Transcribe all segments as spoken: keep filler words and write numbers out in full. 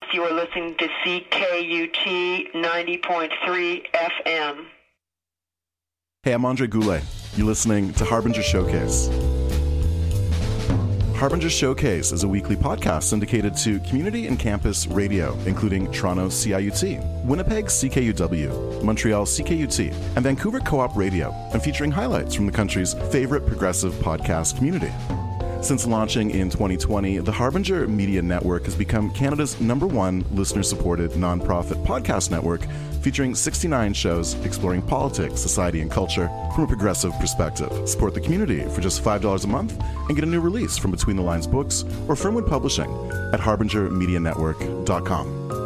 You are listening to C K U T ninety point three F M. Hey, I'm Andre Goulet. You're listening to Harbinger Showcase. Harbinger Showcase is a weekly podcast syndicated to community and campus radio, including Toronto C I U T, Winnipeg C K U W, Montreal C K U T, and Vancouver Co-op Radio, and featuring highlights from the country's favorite progressive podcast community. Since launching in twenty twenty, the Harbinger Media Network has become Canada's number one listener-supported nonprofit podcast network, featuring sixty-nine shows exploring politics, society, and culture from a progressive perspective. Support the community for just five dollars a month and get a new release from Between the Lines Books or Fernwood Publishing at harbinger media network dot com.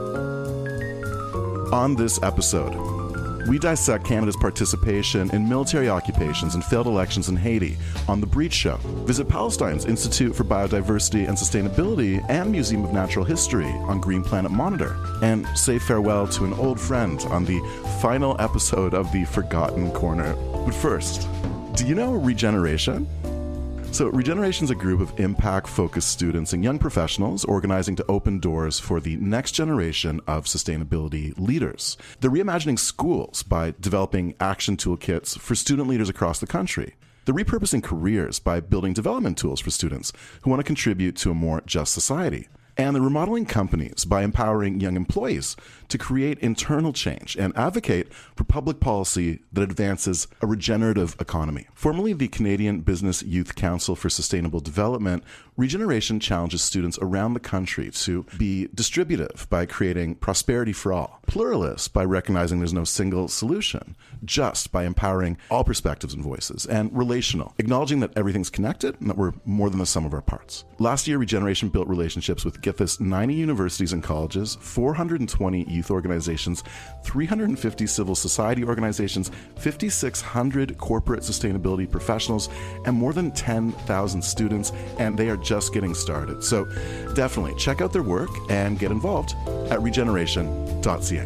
On this episode, we dissect Canada's participation in military occupations and failed elections in Haiti on The Breach Show. Visit Palestine's Institute for Biodiversity and Sustainability and Museum of Natural History on Green Planet Monitor. And say farewell to an old friend on the final episode of The Forgotten Corner. But first, do you know Regeneration? So Regeneration is a group of impact-focused students and young professionals organizing to open doors for the next generation of sustainability leaders. They're reimagining schools by developing action toolkits for student leaders across the country. They're repurposing careers by building development tools for students who want to contribute to a more just society. And they're remodeling companies by empowering young employees to create internal change and advocate for public policy that advances a regenerative economy. Formerly the Canadian Business Youth Council for Sustainable Development, Regeneration challenges students around the country to be distributive by creating prosperity for all, pluralist by recognizing there's no single solution, just by empowering all perspectives and voices, and relational, acknowledging that everything's connected and that we're more than the sum of our parts. Last year, Regeneration built relationships with, get this, ninety universities and colleges, four hundred twenty youth organizations, three hundred fifty civil society organizations, five thousand six hundred corporate sustainability professionals, and more than ten thousand students, and they are just getting started. So definitely check out their work and get involved at regeneration dot c a.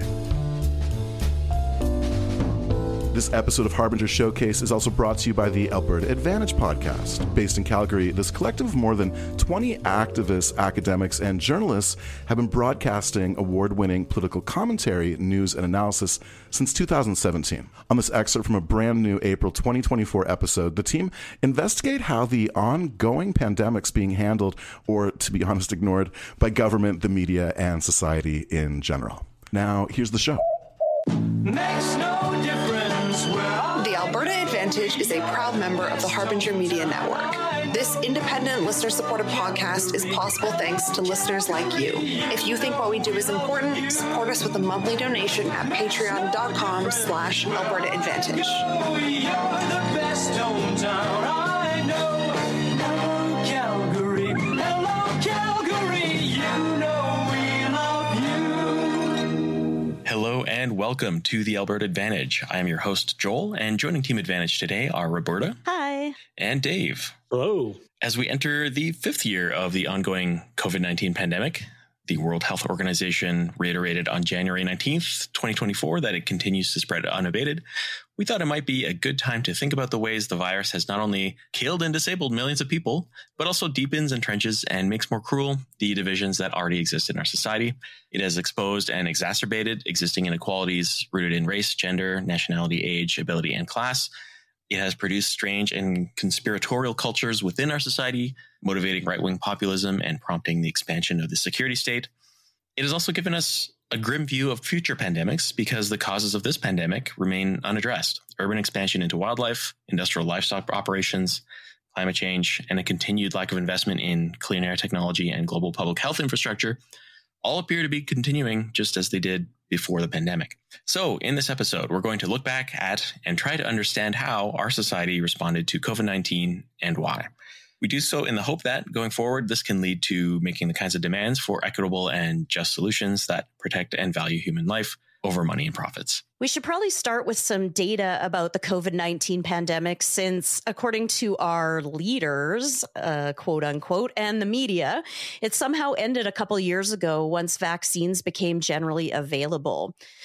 This episode of Harbinger Showcase is also brought to you by the Alberta Advantage podcast. Based in Calgary, this collective of more than twenty activists, academics, and journalists have been broadcasting award-winning political commentary, news, and analysis since two thousand seventeen. On this excerpt from a brand new April twenty twenty-four episode, the team investigate how the ongoing pandemic's being handled, or to be honest, ignored, by government, the media, and society in general. Now, here's the show. Makes no difference. The Alberta Advantage is a proud member of the Harbinger Media Network. This independent, listener-supported podcast is possible thanks to listeners like you. If you think what we do is important, support us with a monthly donation at patreon.com slash Alberta Advantage. You're the best hometown I know. Hello, Calgary. Hello, Calgary. You know we love you. Hello and welcome to the Alberta Advantage. I am your host, Joel, and joining Team Advantage today are Roberta. Hi. And Dave. Hello. As we enter the fifth year of the ongoing covid nineteen pandemic, the World Health Organization reiterated on January nineteenth, twenty twenty-four, that it continues to spread unabated. We thought it might be a good time to think about the ways the virus has not only killed and disabled millions of people, but also deepens, entrenches, and makes more cruel the divisions that already exist in our society. It has exposed and exacerbated existing inequalities rooted in race, gender, nationality, age, ability, and class. It has produced strange and conspiratorial cultures within our society, motivating right-wing populism and prompting the expansion of the security state. It has also given us a grim view of future pandemics because the causes of this pandemic remain unaddressed. Urban expansion into wildlife, industrial livestock operations, climate change, and a continued lack of investment in clean air technology and global public health infrastructure all appear to be continuing just as they did before the pandemic. So in this episode, we're going to look back at and try to understand how our society responded to covid nineteen and why. We do so in the hope that going forward, this can lead to making the kinds of demands for equitable and just solutions that protect and value human life over money and profits. We should probably start with some data about the covid nineteen pandemic, since according to our leaders, uh, quote unquote, and the media, it somehow ended a couple years ago once vaccines became generally available.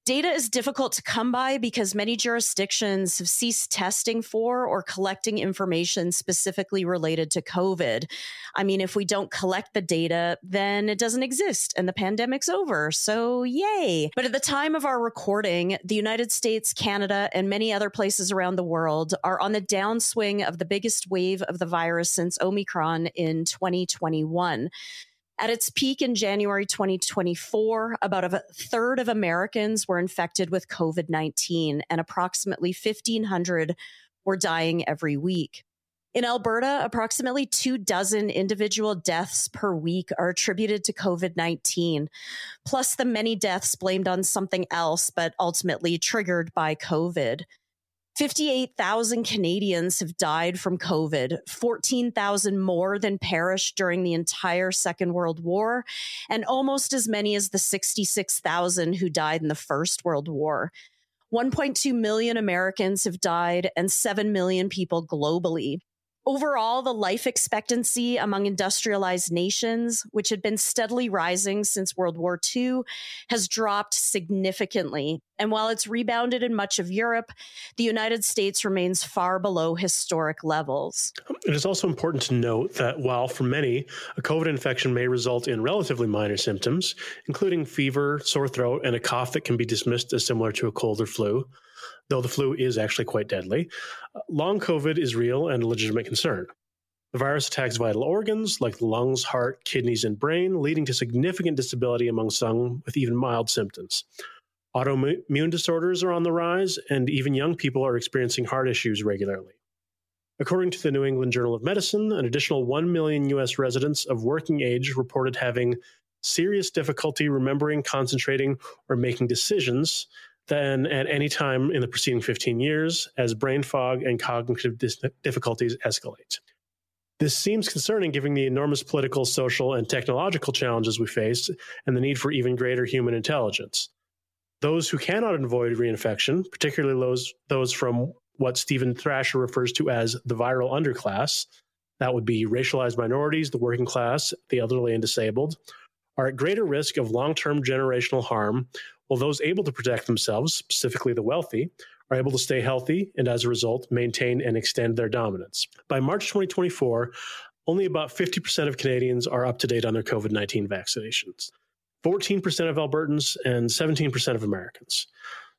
Data is difficult to come by because many jurisdictions have ceased testing for or collecting information specifically related to COVID. I mean, if we don't collect the data, then it doesn't exist and the pandemic's over. So yay. But at the time of our recording, the United States, Canada, and many other places around the world are on the downswing of the biggest wave of the virus since Omicron in twenty twenty-one. At its peak in January twenty twenty-four, about a third of Americans were infected with COVID nineteen, and approximately fifteen hundred were dying every week. In Alberta, approximately two dozen individual deaths per week are attributed to COVID nineteen, plus the many deaths blamed on something else, but ultimately triggered by COVID. fifty-eight thousand Canadians have died from COVID, fourteen thousand more than perished during the entire Second World War, and almost as many as the sixty-six thousand who died in the First World War. one point two million Americans have died and seven million people globally. Overall, the life expectancy among industrialized nations, which had been steadily rising since World War Two, has dropped significantly. And while it's rebounded in much of Europe, the United States remains far below historic levels. It is also important to note that while for many, a COVID infection may result in relatively minor symptoms, including fever, sore throat, and a cough that can be dismissed as similar to a cold or flu, though the flu is actually quite deadly, long COVID is real and a legitimate concern. The virus attacks vital organs like the lungs, heart, kidneys, and brain, leading to significant disability among some with even mild symptoms. Autoimmune disorders are on the rise, and even young people are experiencing heart issues regularly. According to the New England Journal of Medicine, an additional one million U S residents of working age reported having serious difficulty remembering, concentrating, or making decisions than at any time in the preceding fifteen years as brain fog and cognitive dis- difficulties escalate. This seems concerning given the enormous political, social, and technological challenges we face and the need for even greater human intelligence. Those who cannot avoid reinfection, particularly those, those from what Stephen Thrasher refers to as the viral underclass, that would be racialized minorities, the working class, the elderly and disabled, are at greater risk of long-term generational harm, while those able to protect themselves, specifically the wealthy, are able to stay healthy and as a result maintain and extend their dominance. By March twenty twenty-four, only about fifty percent of Canadians are up to date on their COVID nineteen vaccinations, fourteen percent of Albertans and seventeen percent of Americans.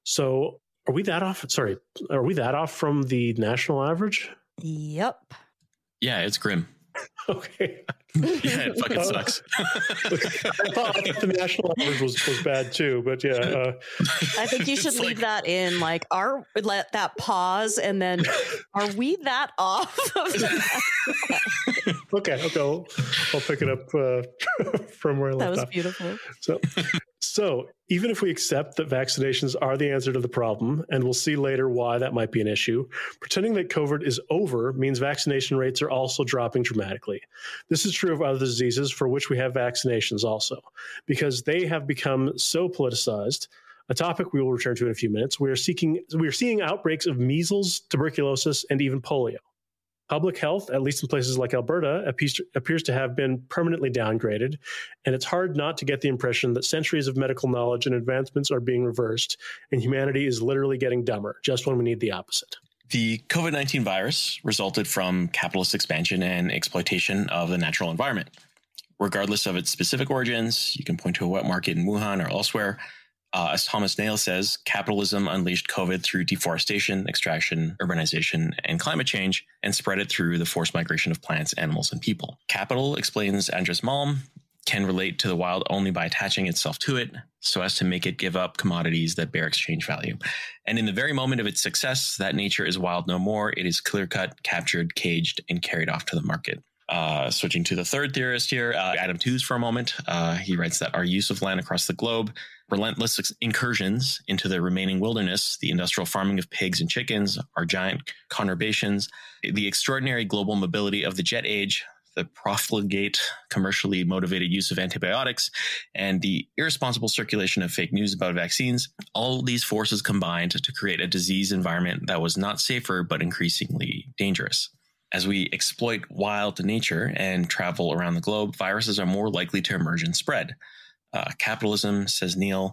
So are we that off? Sorry, are we that off from the national average? Yep. Yeah, it's grim. Okay. Yeah, it fucking sucks. I thought the national average was, was bad too, but yeah. Uh, I think you should It's leave like- that in. Like, are let that pause, and then are we that off of that? okay, okay, I'll, I'll pick it up uh, from where I left That was off. beautiful. So, so even if we accept that vaccinations are the answer to the problem, and we'll see later why that might be an issue, pretending that COVID is over means vaccination rates are also dropping dramatically. This is true of other diseases for which we have vaccinations also, because they have become so politicized, a topic we will return to in a few minutes. We are seeking, we are seeing outbreaks of measles, tuberculosis, and even polio. Public health, at least in places like Alberta, appears, appears to have been permanently downgraded, and it's hard not to get the impression that centuries of medical knowledge and advancements are being reversed, and humanity is literally getting dumber, just when we need the opposite. The COVID nineteen virus resulted from capitalist expansion and exploitation of the natural environment. Regardless of its specific origins, you can point to a wet market in Wuhan or elsewhere. Uh, as Thomas Nail says, capitalism unleashed COVID through deforestation, extraction, urbanization, and climate change, and spread it through the forced migration of plants, animals, and people. Capital, explains Andres Malm, can relate to the wild only by attaching itself to it so as to make it give up commodities that bear exchange value. And in the very moment of its success, that nature is wild no more. It is clear-cut, captured, caged, and carried off to the market. Uh, switching to the third theorist here, uh, Adam Tooze for a moment. Uh, he writes that our use of land across the globe, relentless incursions into the remaining wilderness, the industrial farming of pigs and chickens, our giant conurbations, the extraordinary global mobility of the jet age, the profligate, commercially motivated use of antibiotics, and the irresponsible circulation of fake news about vaccines, all these forces combined to create a disease environment that was not safer but increasingly dangerous. As we exploit wild nature and travel around the globe, viruses are more likely to emerge and spread. Uh, capitalism, says Neil,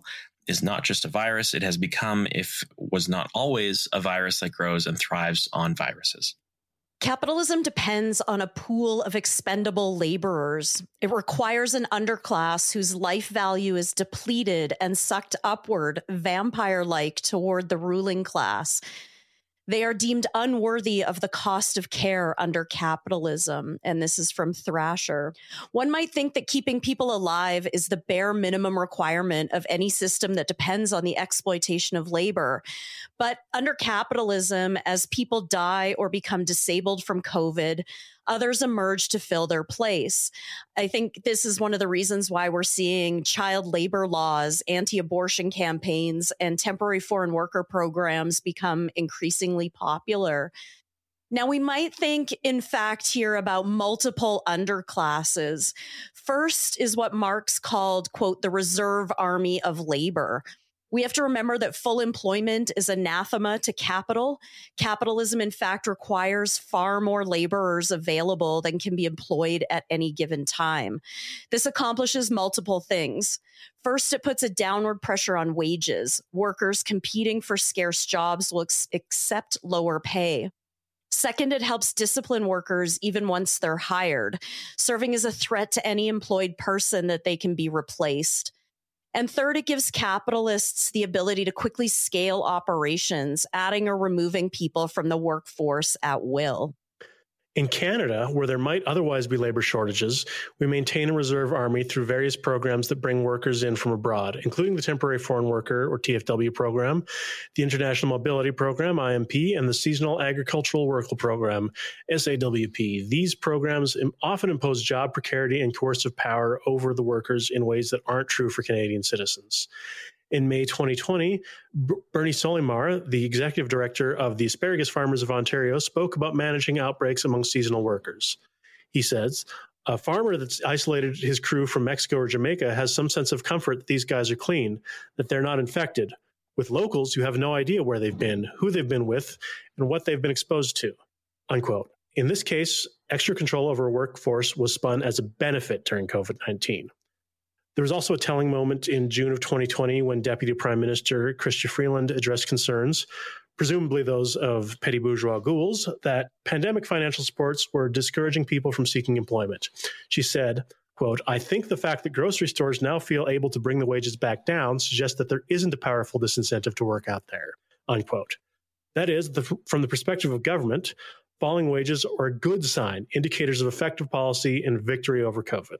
is not just a virus. It has become, if was not always, a virus that grows and thrives on viruses. Capitalism depends on a pool of expendable laborers. It requires an underclass whose life value is depleted and sucked upward, vampire-like, toward the ruling class. They are deemed unworthy of the cost of care under capitalism. And this is from Thrasher. One might think that keeping people alive is the bare minimum requirement of any system that depends on the exploitation of labor. But under capitalism, as people die or become disabled from COVID, others emerge to fill their place. I think this is one of the reasons why we're seeing child labor laws, anti-abortion campaigns, and temporary foreign worker programs become increasingly popular. Now, we might think, in fact, here about multiple underclasses. First is what Marx called, quote, the reserve army of labor. We have to remember that full employment is anathema to capital. Capitalism, in fact, requires far more laborers available than can be employed at any given time. This accomplishes multiple things. First, it puts a downward pressure on wages. Workers competing for scarce jobs will ex- accept lower pay. Second, it helps discipline workers even once they're hired, serving as a threat to any employed person that they can be replaced. And third, it gives capitalists the ability to quickly scale operations, adding or removing people from the workforce at will. In Canada, where there might otherwise be labor shortages, we maintain a reserve army through various programs that bring workers in from abroad, including the Temporary Foreign Worker, or T F W program, the International Mobility Program, I M P, and the Seasonal Agricultural Worker Program, S A W P. These programs often impose job precarity and coercive power over the workers in ways that aren't true for Canadian citizens. In May twenty twenty, B- Bernie Solimar, the executive director of the Asparagus Farmers of Ontario, spoke about managing outbreaks among seasonal workers. He says, a farmer that's isolated his crew from Mexico or Jamaica has some sense of comfort that these guys are clean, that they're not infected. With locals, you have no idea where they've been, who they've been with, and what they've been exposed to, unquote. In this case, extra control over a workforce was spun as a benefit during COVID nineteen. There was also a telling moment in June of twenty twenty when Deputy Prime Minister Chrystia Freeland addressed concerns, presumably those of petty bourgeois ghouls, that pandemic financial supports were discouraging people from seeking employment. She said, quote, I think the fact that grocery stores now feel able to bring the wages back down suggests that there isn't a powerful disincentive to work out there, unquote. That is, the, from the perspective of government, falling wages are a good sign, indicators of effective policy and victory over COVID.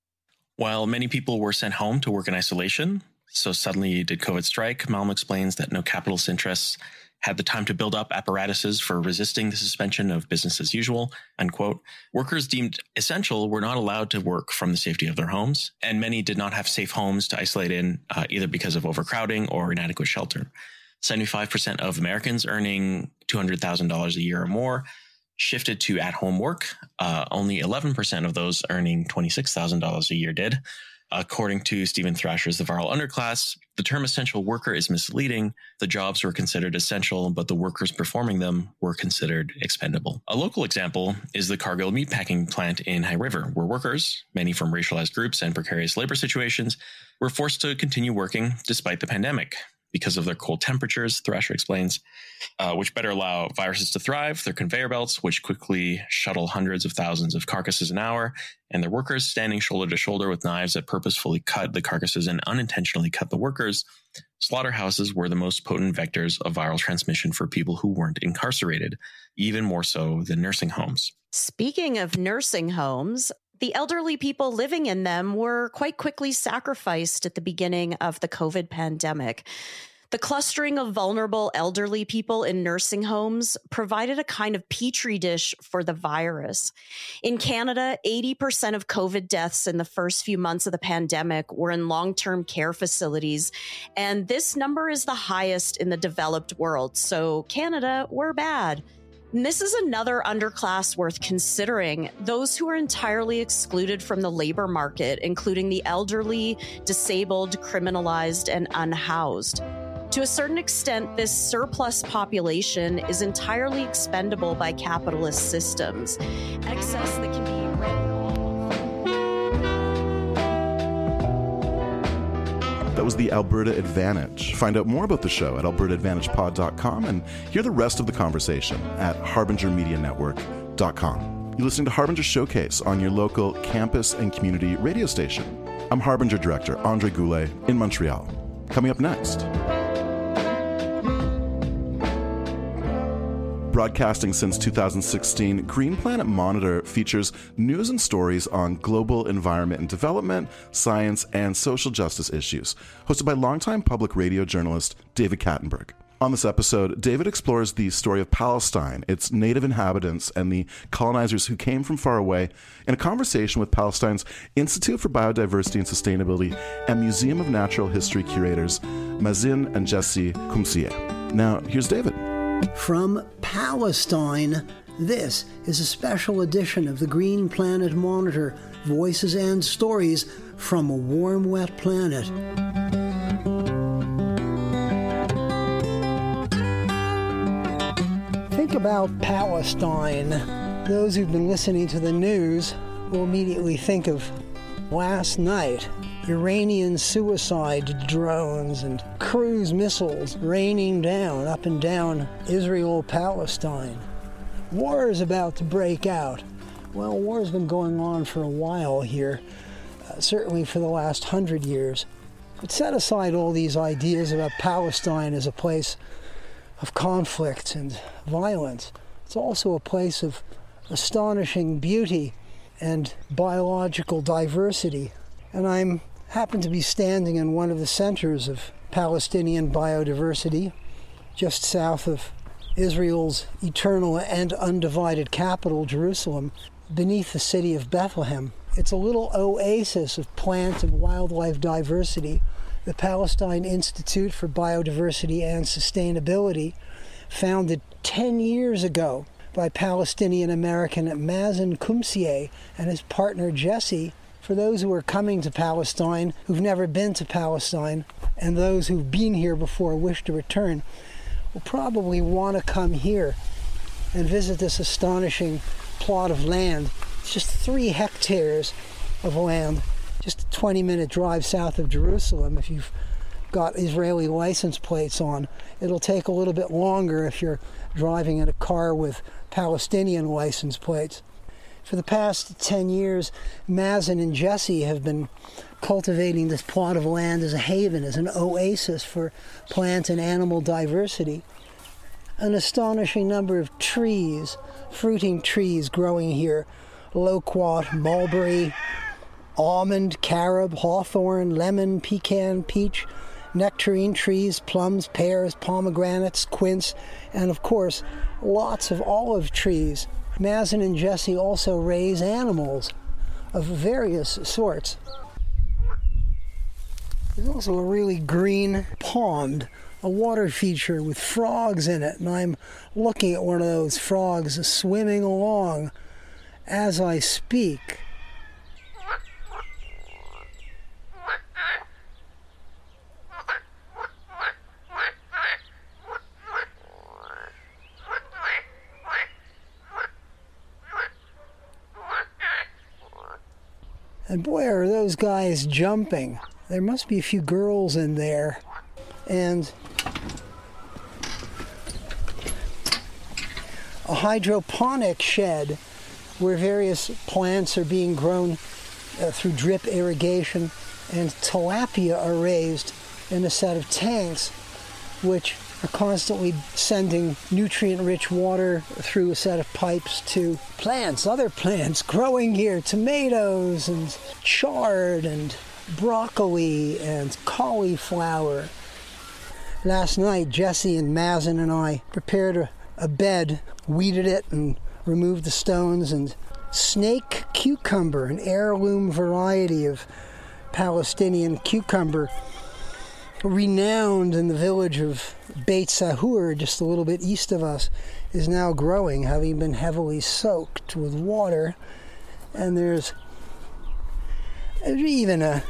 While many people were sent home to work in isolation, so suddenly did COVID strike, Malm explains that no capitalist interests had the time to build up apparatuses for resisting the suspension of business as usual, unquote. Workers deemed essential were not allowed to work from the safety of their homes, and many did not have safe homes to isolate in, uh, either because of overcrowding or inadequate shelter. seventy-five percent of Americans earning two hundred thousand dollars a year or more shifted to at-home work. Uh, only eleven percent of those earning twenty-six thousand dollars a year did. According to Stephen Thrasher's The Viral Underclass, the term essential worker is misleading. The jobs were considered essential, but the workers performing them were considered expendable. A local example is the Cargill meatpacking plant in High River, where workers, many from racialized groups and precarious labor situations, were forced to continue working despite the pandemic. Because of their cold temperatures, Thrasher explains, uh, which better allow viruses to thrive, their conveyor belts, which quickly shuttle hundreds of thousands of carcasses an hour, and their workers standing shoulder to shoulder with knives that purposefully cut the carcasses and unintentionally cut the workers. Slaughterhouses were the most potent vectors of viral transmission for people who weren't incarcerated, even more so than nursing homes. Speaking of nursing homes, the elderly people living in them were quite quickly sacrificed at the beginning of the COVID pandemic. The clustering of vulnerable elderly people in nursing homes provided a kind of petri dish for the virus. In Canada, eighty percent of COVID deaths in the first few months of the pandemic were in long-term care facilities, and this number is the highest in the developed world. So Canada, we're bad. And this is another underclass worth considering, those who are entirely excluded from the labor market, including the elderly, disabled, criminalized, and unhoused. To a certain extent, this surplus population is entirely expendable by capitalist systems. Excess that can be written off. That was the Alberta Advantage. Find out more about the show at alberta advantage pod dot com and hear the rest of the conversation at harbinger media network dot com. You're listening to Harbinger Showcase on your local campus and community radio station. I'm Harbinger Director Andre Goulet in Montreal. Coming up next. Broadcasting since two thousand sixteen, Green Planet Monitor features news and stories on global environment and development, science, and social justice issues, hosted by longtime public radio journalist David Kattenberg. On this episode, David explores the story of Palestine, its native inhabitants, and the colonizers who came from far away in a conversation with Palestine's Institute for Biodiversity and Sustainability and Museum of Natural History curators Mazen and Jesse Kumsieh. Now, here's David. From Palestine, this is a special edition of the Green Planet Monitor, Voices and Stories from a Warm, Wet Planet. Think about Palestine. Those who've been listening to the news will immediately think of last night. Iranian suicide drones and cruise missiles raining down up and down Israel-Palestine. War is about to break out. Well, war has been going on for a while here, uh, certainly for the last hundred years. But set aside all these ideas about Palestine as a place of conflict and violence. It's also a place of astonishing beauty and biological diversity. And I'm happen to be standing in one of the centers of Palestinian biodiversity, just south of Israel's eternal and undivided capital, Jerusalem, beneath the city of Bethlehem. It's a little oasis of plant and wildlife diversity. The Palestine Institute for Biodiversity and Sustainability, founded ten years ago by Palestinian-American Mazen Kumsieh and his partner Jesse. For those who are coming to Palestine, who've never been to Palestine, and those who've been here before wish to return, will probably want to come here and visit this astonishing plot of land. It's just three hectares of land, just a twenty-minute drive south of Jerusalem if you've got Israeli license plates on. It'll take a little bit longer if you're driving in a car with Palestinian license plates. For the past ten years, Mazen and Jesse have been cultivating this plot of land as a haven, as an oasis for plant and animal diversity. An astonishing number of trees, fruiting trees growing here, loquat, mulberry, almond, carob, hawthorn, lemon, pecan, peach, nectarine trees, plums, pears, pomegranates, quince, and of course, lots of olive trees. Mazen and Jesse also raise animals of various sorts. There's also a really green pond, a water feature with frogs in it, and I'm looking at one of those frogs swimming along as I speak. And boy, are those guys jumping. There must be a few girls in there. And a hydroponic shed where various plants are being grown uh, through drip irrigation, and tilapia are raised in a set of tanks which are constantly sending nutrient-rich water through a set of pipes to plants, other plants growing here, tomatoes and chard and broccoli and cauliflower. Last night, Jesse and Mazen and I prepared a, a bed, weeded it and removed the stones, and snake cucumber, an heirloom variety of Palestinian cucumber, renowned in the village of Beit Sahur, just a little bit east of us, is now growing, having been heavily soaked with water. And there's even a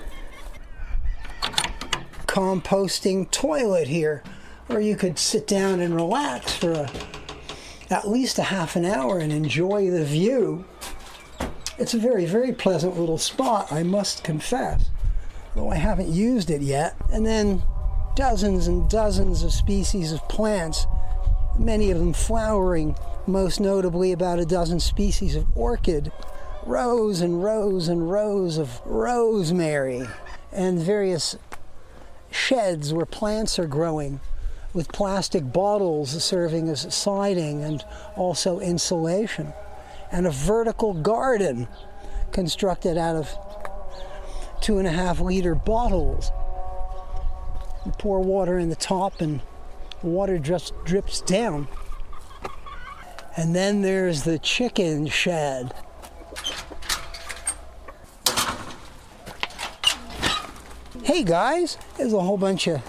composting toilet here, where you could sit down and relax for a, at least a half an hour and enjoy the view. It's a very, very pleasant little spot, I must confess. though I haven't used it yet. And then dozens and dozens of species of plants, many of them flowering, most notably about a dozen species of orchid, rows and rows and rows of rosemary, and various sheds where plants are growing, with plastic bottles serving as siding and also insulation, and a vertical garden constructed out of two and a half liter bottles. You pour water in the top and water just drips down. And then there's the chicken shed. Hey guys, there's a whole bunch of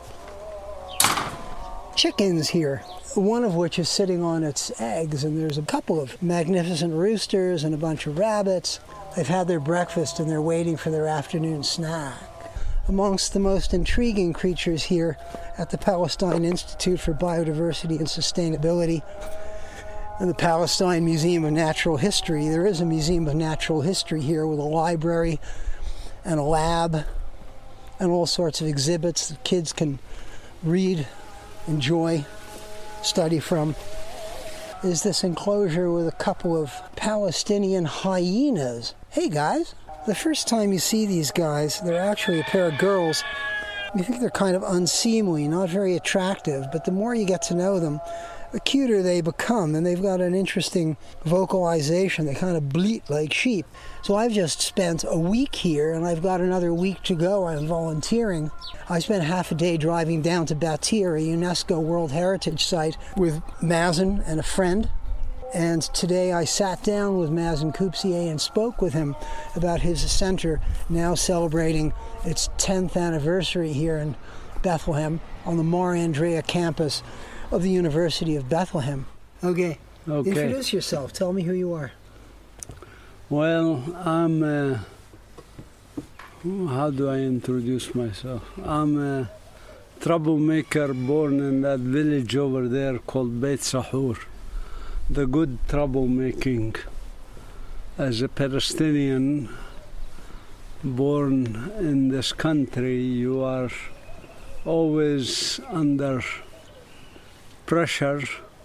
chickens here, one of which is sitting on its eggs, and there's a couple of magnificent roosters and a bunch of rabbits. They've had their breakfast and they're waiting for their afternoon snack. Amongst the most intriguing creatures here at the Palestine Institute for Biodiversity and Sustainability and the Palestine Museum of Natural History, there is a Museum of Natural History here with a library and a lab and all sorts of exhibits that kids can read, enjoy, study from. Is this enclosure with a couple of Palestinian hyenas. Hey guys, the first time you see these guys, they're actually a pair of girls. You think they're kind of unseemly, not very attractive, but the more you get to know them, the cuter they become, and they've got an interesting vocalization. They kind of bleat like sheep. So I've just spent a week here, and I've got another week to go. I'm volunteering. I spent half a day driving down to Batir, a UNESCO World Heritage Site, with Mazen and a friend. And today I sat down with Mazen Kupsier and spoke with him about his center now celebrating its tenth anniversary here in Bethlehem on the Mar Andrea campus of the University of Bethlehem. Okay. Okay. Introduce yourself. Tell me who you are. Well, I'm, uh, how do I introduce myself? I'm a troublemaker born in that village over there called Beit Sahur. The good troublemaking. As a Palestinian born in this country, you are always under pressure.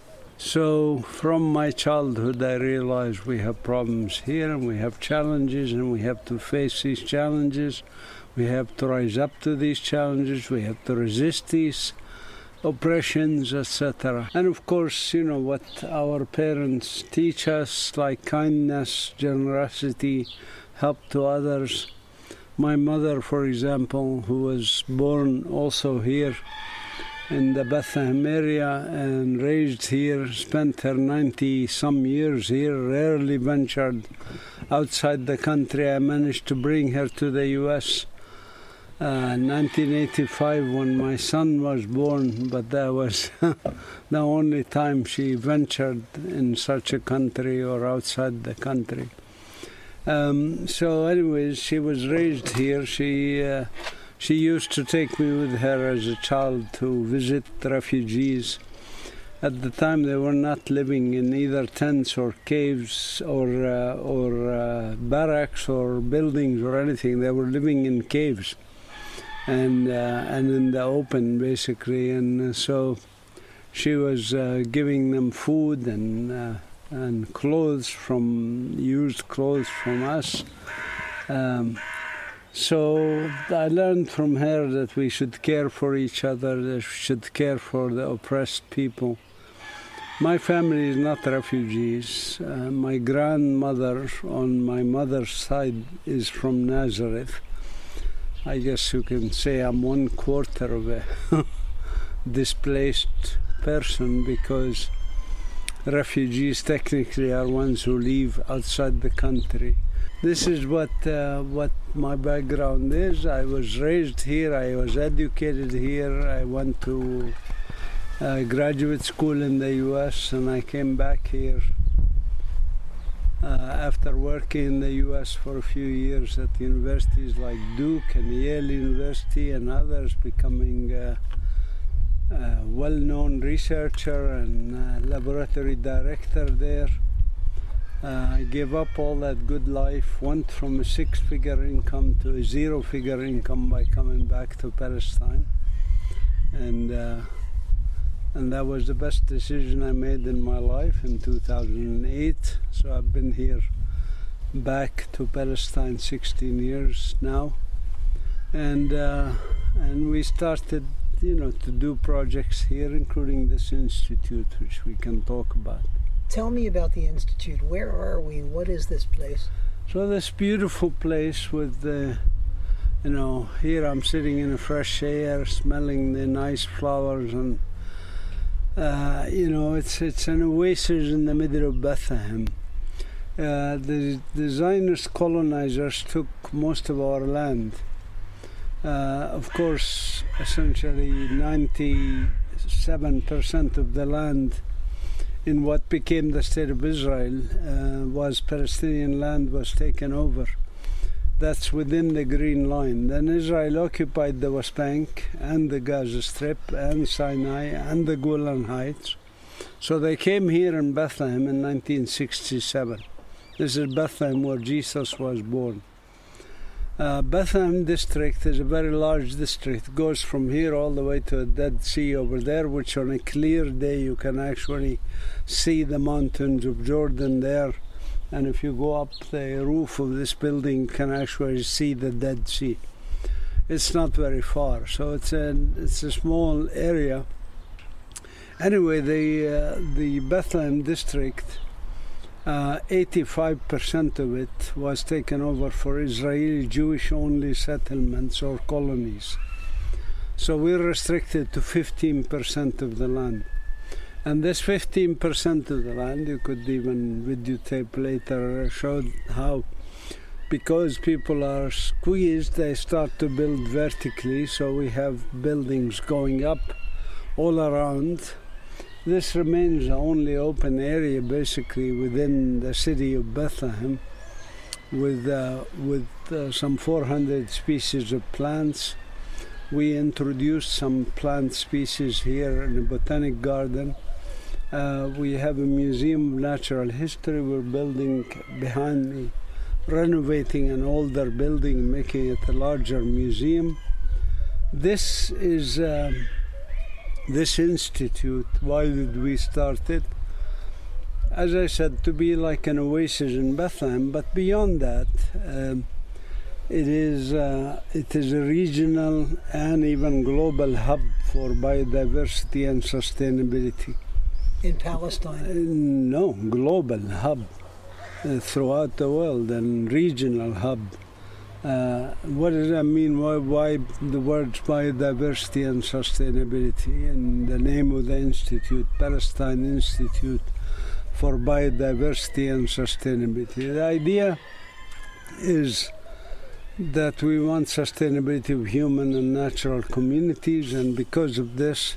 So from my childhood I realized we have problems here and we have challenges and we have to face these challenges. We have to rise up to these challenges. We have to resist these oppressions, et cetera. And of course, you know, what our parents teach us, like kindness, generosity, help to others. My mother, for example, who was born also here in the Bethlehem area and raised here, spent her ninety some years here, rarely ventured outside the country. I managed to bring her to the U S uh, in nineteen eighty-five when my son was born, but that was the only time she ventured in such a country or outside the country. Um, so anyways, she was raised here. She uh, She used to take me with her as a child to visit refugees. At the time, they were not living in either tents or caves or uh, or uh, barracks or buildings or anything. They were living in caves and uh, and in the open, basically. And uh, so she was uh, giving them food and uh, and clothes from used clothes from us. Um, So I learned from her that we should care for each other, that we should care for the oppressed people. My family is not refugees. Uh, my grandmother on my mother's side is from Nazareth. I guess you can say I'm one quarter of a displaced person, because refugees technically are ones who live outside the country. This is what uh, what my background is. I was raised here, I was educated here, I went to uh, graduate school in the U S and I came back here uh, after working in the U S for a few years at universities like Duke and Yale University and others, becoming uh, a well-known researcher and uh, laboratory director there. Uh, I gave up all that good life, went from a six-figure income to a zero-figure income by coming back to Palestine. And uh, and that was the best decision I made in my life in two thousand eight. So I've been here back to Palestine sixteen years now. And uh, and we started, you know, to do projects here, including this institute, which we can talk about. Tell me about the Institute. Where are we? What is this place? So this beautiful place with the, you know, here I'm sitting in the fresh air, smelling the nice flowers, and uh, you know, it's it's an oasis in the middle of Bethlehem. Uh, the, the Zionist colonizers took most of our land. Uh, of course, essentially ninety-seven percent of the land in what became the State of Israel uh, was Palestinian land, was taken over. That's within the Green Line. Then Israel occupied the West Bank and the Gaza Strip and Sinai and the Golan Heights. So they came here in Bethlehem in nineteen sixty-seven. This is Bethlehem where Jesus was born. Uh, Bethlehem district is a very large district. It goes from here all the way to the Dead Sea over there, which on a clear day you can actually see the mountains of Jordan there. And if you go up the roof of this building, you can actually see the Dead Sea. It's not very far, so it's a, it's a small area. Anyway, the, uh, the Bethlehem district, Uh, eighty-five percent of it was taken over for Israeli Jewish-only settlements or colonies. So we're restricted to fifteen percent of the land. And this fifteen percent of the land, you could even videotape later, showed how, because people are squeezed, they start to build vertically, so we have buildings going up all around. This remains the only open area basically within the city of Bethlehem, with, uh, with uh, some four hundred species of plants. We introduced some plant species here in the Botanic Garden. Uh, we have a museum of natural history. We're building behind me, renovating an older building, making it a larger museum. This is um, This institute, why did we start it? As I said, to be like an oasis in Bethlehem, but beyond that, um, it is uh, it is a regional and even global hub for biodiversity and sustainability. In Palestine? Uh, no, global hub uh, throughout the world, and regional hub. Uh, what does that mean? Why, why the words biodiversity and sustainability? And the name of the institute, Palestine Institute for Biodiversity and Sustainability. The idea is that we want sustainability of human and natural communities, and because of this,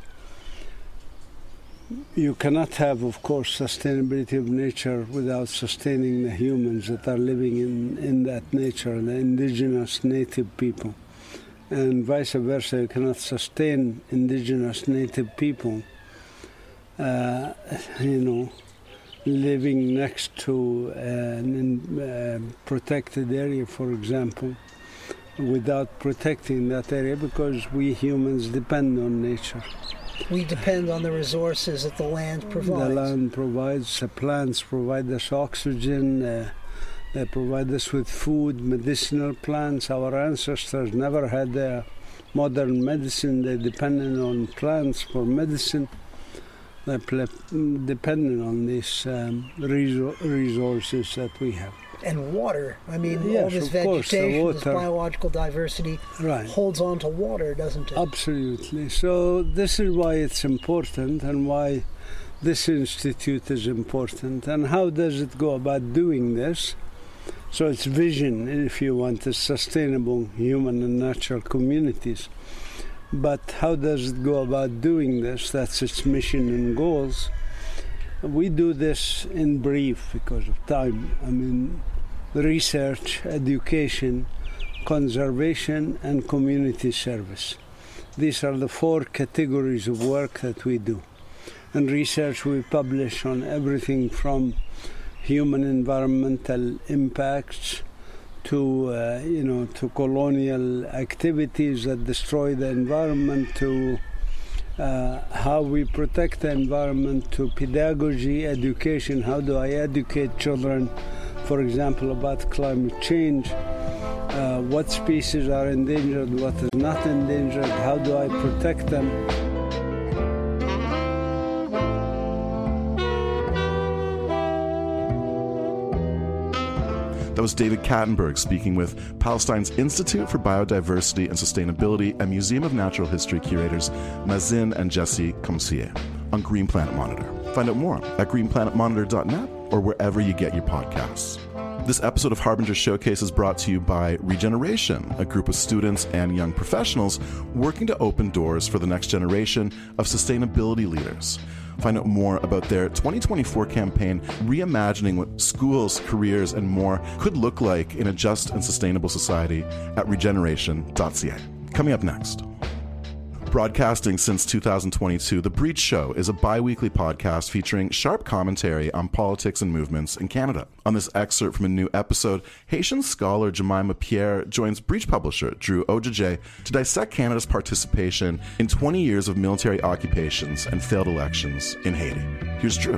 you cannot have, of course, sustainability of nature without sustaining the humans that are living in, in that nature, the indigenous native people. And vice versa, you cannot sustain indigenous native people, uh, you know, living next to an uh, protected area, for example, without protecting that area, because we humans depend on nature. We depend on the resources that the land provides. The land provides, the plants provide us oxygen, uh, they provide us with food, medicinal plants. Our ancestors never had uh, modern medicine, they depended on plants for medicine. They depended on these um, resources that we have. And water. I mean, yes, all this course, vegetation, this biological diversity right. holds on to water, doesn't it? Absolutely. So this is why it's important and why this institute is important. And how does it go about doing this? So its vision, if you want, is sustainable human and natural communities. But how does it go about doing this? That's its mission and goals. We do this in brief because of time. I mean, research, education, conservation, and community service. These are the four categories of work that we do. In research, we publish on everything from human environmental impacts, to uh, you know, to colonial activities that destroy the environment, to uh, how we protect the environment, to pedagogy, education. How do I educate children, for example, about climate change? Uh, what species are endangered, what is not endangered? How do I protect them? That was David Kattenberg speaking with Palestine's Institute for Biodiversity and Sustainability and Museum of Natural History curators Mazin and Jesse Comsier on Green Planet Monitor. Find out more at green planet monitor dot net or wherever you get your podcasts. This episode of Harbinger Showcase is brought to you by Regeneration, a group of students and young professionals working to open doors for the next generation of sustainability leaders. Find out more about their twenty twenty-four campaign, reimagining what schools, careers, and more could look like in a just and sustainable society at regeneration dot c a. Coming up next. Broadcasting since two thousand twenty-two, The Breach Show is a bi-weekly podcast featuring sharp commentary on politics and movements in Canada. On this excerpt from a new episode, Haitian scholar Jemima Pierre joins Breach publisher Drew Ojije to dissect Canada's participation in twenty years of military occupations and failed elections in Haiti. Here's Drew.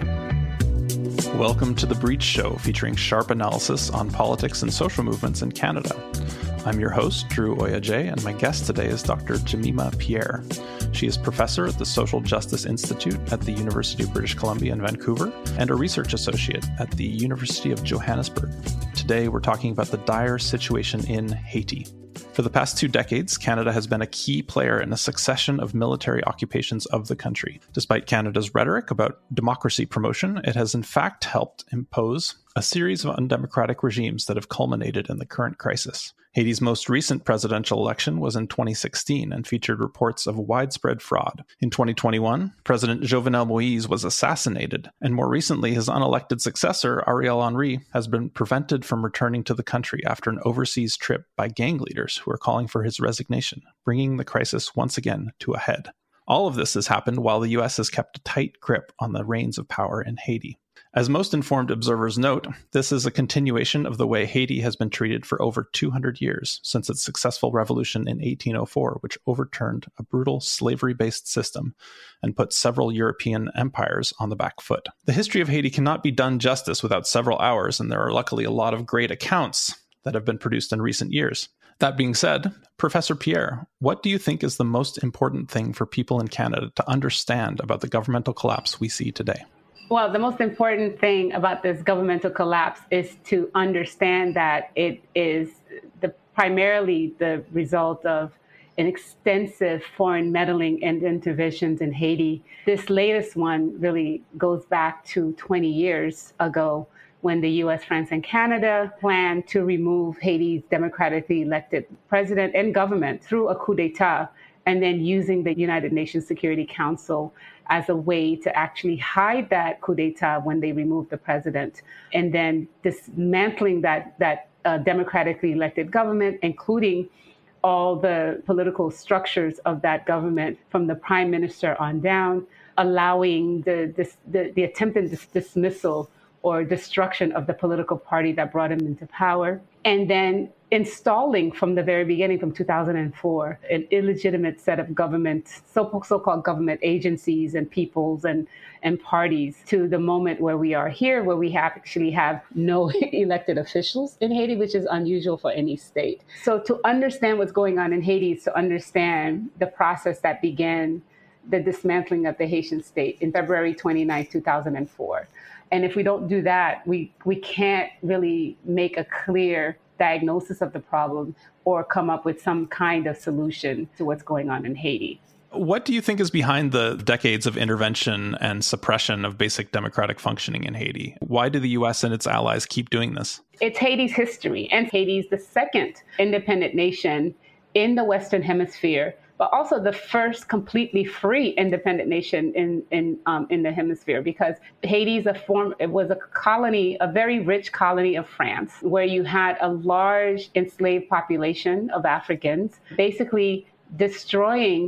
Welcome to The Breach Show, featuring sharp analysis on politics and social movements in Canada. I'm your host, Drew Ojije, and my guest today is Doctor Jemima Pierre. She is professor at the Social Justice Institute at the University of British Columbia in Vancouver and a research associate at the University of Johannesburg. Today, we're talking about the dire situation in Haiti. For the past two decades, Canada has been a key player in a succession of military occupations of the country. Despite Canada's rhetoric about democracy promotion, it has in fact helped impose a series of undemocratic regimes that have culminated in the current crisis. Haiti's most recent presidential election was in twenty sixteen and featured reports of widespread fraud. In twenty twenty-one, President Jovenel Moïse was assassinated, and more recently, his unelected successor, Ariel Henry, has been prevented from returning to the country after an overseas trip by gang leaders who are calling for his resignation, bringing the crisis once again to a head. All of this has happened while the U S has kept a tight grip on the reins of power in Haiti. As most informed observers note, this is a continuation of the way Haiti has been treated for over two hundred years, since its successful revolution in eighteen oh four, which overturned a brutal slavery-based system and put several European empires on the back foot. The history of Haiti cannot be done justice without several hours, and there are luckily a lot of great accounts that have been produced in recent years. That being said, Professor Pierre, what do you think is the most important thing for people in Canada to understand about the governmental collapse we see today? Well, the most important thing about this governmental collapse is to understand that it is the, primarily the result of an extensive foreign meddling and interventions in Haiti. This latest one really goes back to twenty years ago when the U S, France, and Canada planned to remove Haiti's democratically elected president and government through a coup d'etat, and then using the United Nations Security Council as a way to actually hide that coup d'etat when they removed the president, and then dismantling that, that uh, democratically elected government, including all the political structures of that government from the prime minister on down, allowing the, this, the, the attempted dis- dismissal or destruction of the political party that brought him into power, and then installing from the very beginning, from two thousand four, an illegitimate set of government, so, so-called government agencies and peoples and, and parties to the moment where we are here, where we have actually have no elected officials in Haiti, which is unusual for any state. So to understand what's going on in Haiti is to understand the process that began the dismantling of the Haitian state in February twenty-ninth, two thousand four. And if we don't do that, we, we can't really make a clear diagnosis of the problem or come up with some kind of solution to what's going on in Haiti. What do you think is behind the decades of intervention and suppression of basic democratic functioning in Haiti? Why do the U S and its allies keep doing this? It's Haiti's history, and Haiti's the second independent nation in the Western Hemisphere, but also the first completely free independent nation in in um, in the hemisphere, because Haiti's a form, it was a colony, a very rich colony of France, where you had a large enslaved population of Africans, basically destroying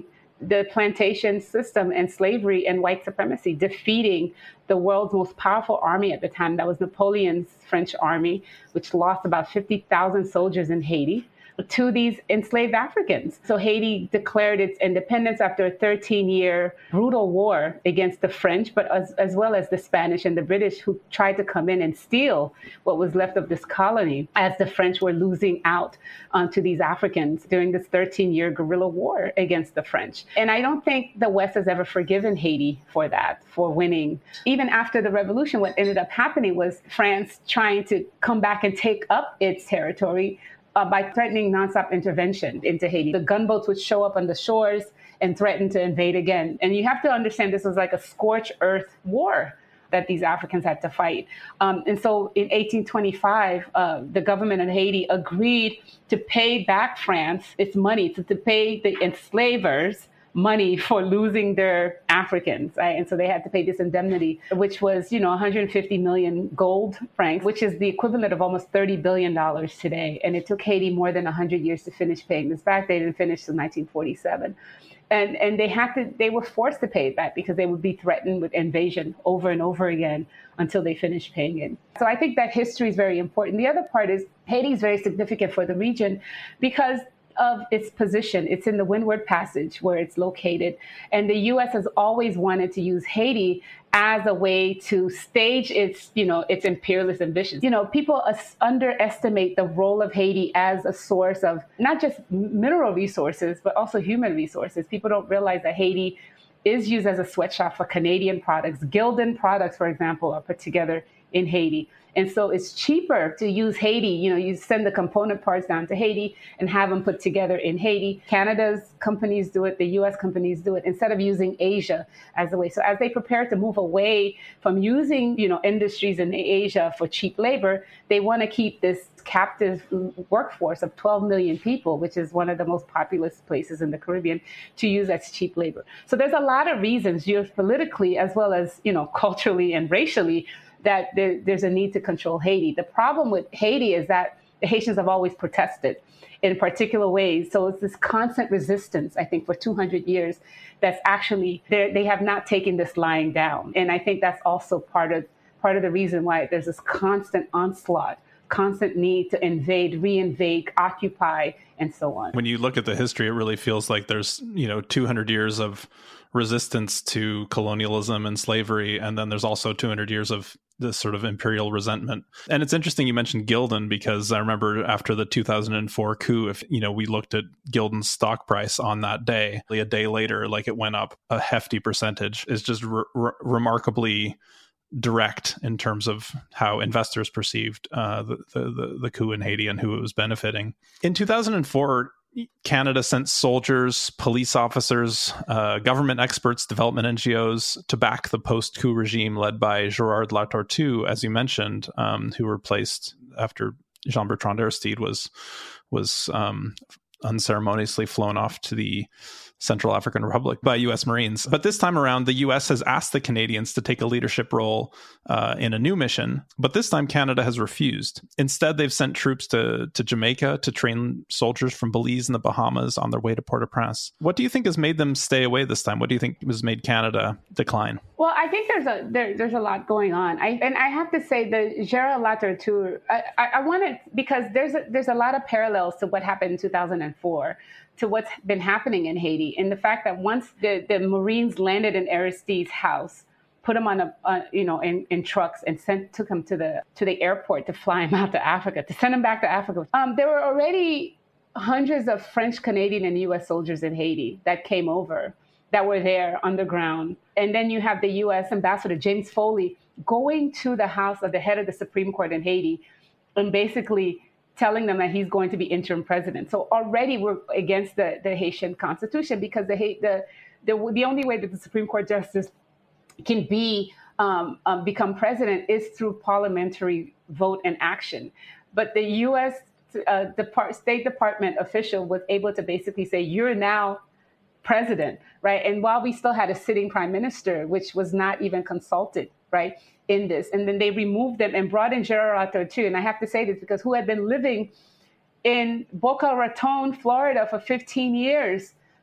the plantation system and slavery and white supremacy, defeating the world's most powerful army at the time. That was Napoleon's French army, which lost about fifty thousand soldiers in Haiti to these enslaved Africans. So Haiti declared its independence after a thirteen-year brutal war against the French, but as, as well as the Spanish and the British, who tried to come in and steal what was left of this colony as the French were losing out um, to these Africans during this thirteen-year guerrilla war against the French. And I don't think the West has ever forgiven Haiti for that, for winning. Even after the revolution, what ended up happening was France trying to come back and take up its territory Uh, by threatening nonstop intervention into Haiti. The gunboats would show up on the shores and threaten to invade again. And you have to understand this was like a scorched earth war that these Africans had to fight. Um, and so in eighteen twenty-five, uh, the government of Haiti agreed to pay back France its money, to, to pay the enslavers money for losing their Africans, right? And so they had to pay this indemnity, which was, you know, one hundred fifty million gold francs, which is the equivalent of almost thirty billion dollars today. And it took Haiti more than one hundred years to finish paying this back. They didn't finish till nineteen forty-seven. And and they had to, they were forced to pay it back because they would be threatened with invasion over and over again until they finished paying it. So I think that history is very important. The other part is Haiti is very significant for the region because of its position. It's in the Windward Passage where it's located. And the U S has always wanted to use Haiti as a way to stage its, you know, its imperialist ambitions. You know, people as- underestimate the role of Haiti as a source of not just mineral resources, but also human resources. People don't realize that Haiti is used as a sweatshop for Canadian products. Gildan products, for example, are put together in Haiti. And so it's cheaper to use Haiti. You know, you send the component parts down to Haiti and have them put together in Haiti. Canada's companies do it. The U S companies do it instead of using Asia as a way. So as they prepare to move away from using, you know, industries in Asia for cheap labor, they want to keep this captive workforce of twelve million people, which is one of the most populous places in the Caribbean, to use as cheap labor. So there's a lot of reasons, geopolitically as well as, you know, culturally and racially, that there, there's a need to control Haiti. The problem with Haiti is that the Haitians have always protested in particular ways. So it's this constant resistance, I think, for two hundred years that's actually, they have not taken this lying down. And I think that's also part of part of the reason why there's this constant onslaught, constant need to invade, re-invade, occupy, and so on. When you look at the history, it really feels like there's, you know, two hundred years of resistance to colonialism and slavery, and then there's also two hundred years of this sort of imperial resentment. And it's interesting you mentioned Gildan, because I remember after the two thousand four coup, if you know, we looked at Gildan's stock price on that day, a day later, like it went up a hefty percentage. It's just re- re- remarkably direct in terms of how investors perceived uh, the, the the coup in Haiti and who it was benefiting. In two thousand four, Canada sent soldiers, police officers, uh, government experts, development N G Os to back the post-coup regime led by Gerard Latortue, as you mentioned, um, who replaced after Jean-Bertrand Aristide was was um, unceremoniously flown off to the Central African Republic by U S Marines. But this time around, the U S has asked the Canadians to take a leadership role uh, in a new mission, but this time Canada has refused. Instead, they've sent troops to, to Jamaica to train soldiers from Belize and the Bahamas on their way to Port-au-Prince. What do you think has made them stay away this time? What do you think has made Canada decline? Well, I think there's a there, there's a lot going on. I, and I have to say the Gerard Latortue, I, I, I wanted, because there's a, there's a lot of parallels to what happened in two thousand four. To what's been happening in Haiti, and the fact that once the, the Marines landed in Aristide's house, put him on a, uh, you know, in, in trucks and sent took him to the to the airport to fly him out to Africa, to send him back to Africa. Um, there were already hundreds of French, Canadian, and U S soldiers in Haiti that came over, that were there underground, and then you have the U S ambassador James Foley going to the house of the head of the Supreme Court in Haiti, and basically telling them that he's going to be interim president. So already we're against the, the Haitian constitution, because the, the the the only way that the Supreme Court justice can be um, um, become president is through parliamentary vote and action. But the U S uh, Depart- State Department official was able to basically say, you're now president, right? And while we still had a sitting prime minister, which was not even consulted, right, in this. And then they removed them and brought in Gerard Latortue. And I have to say this because who had been living in Boca Raton, Florida for fifteen years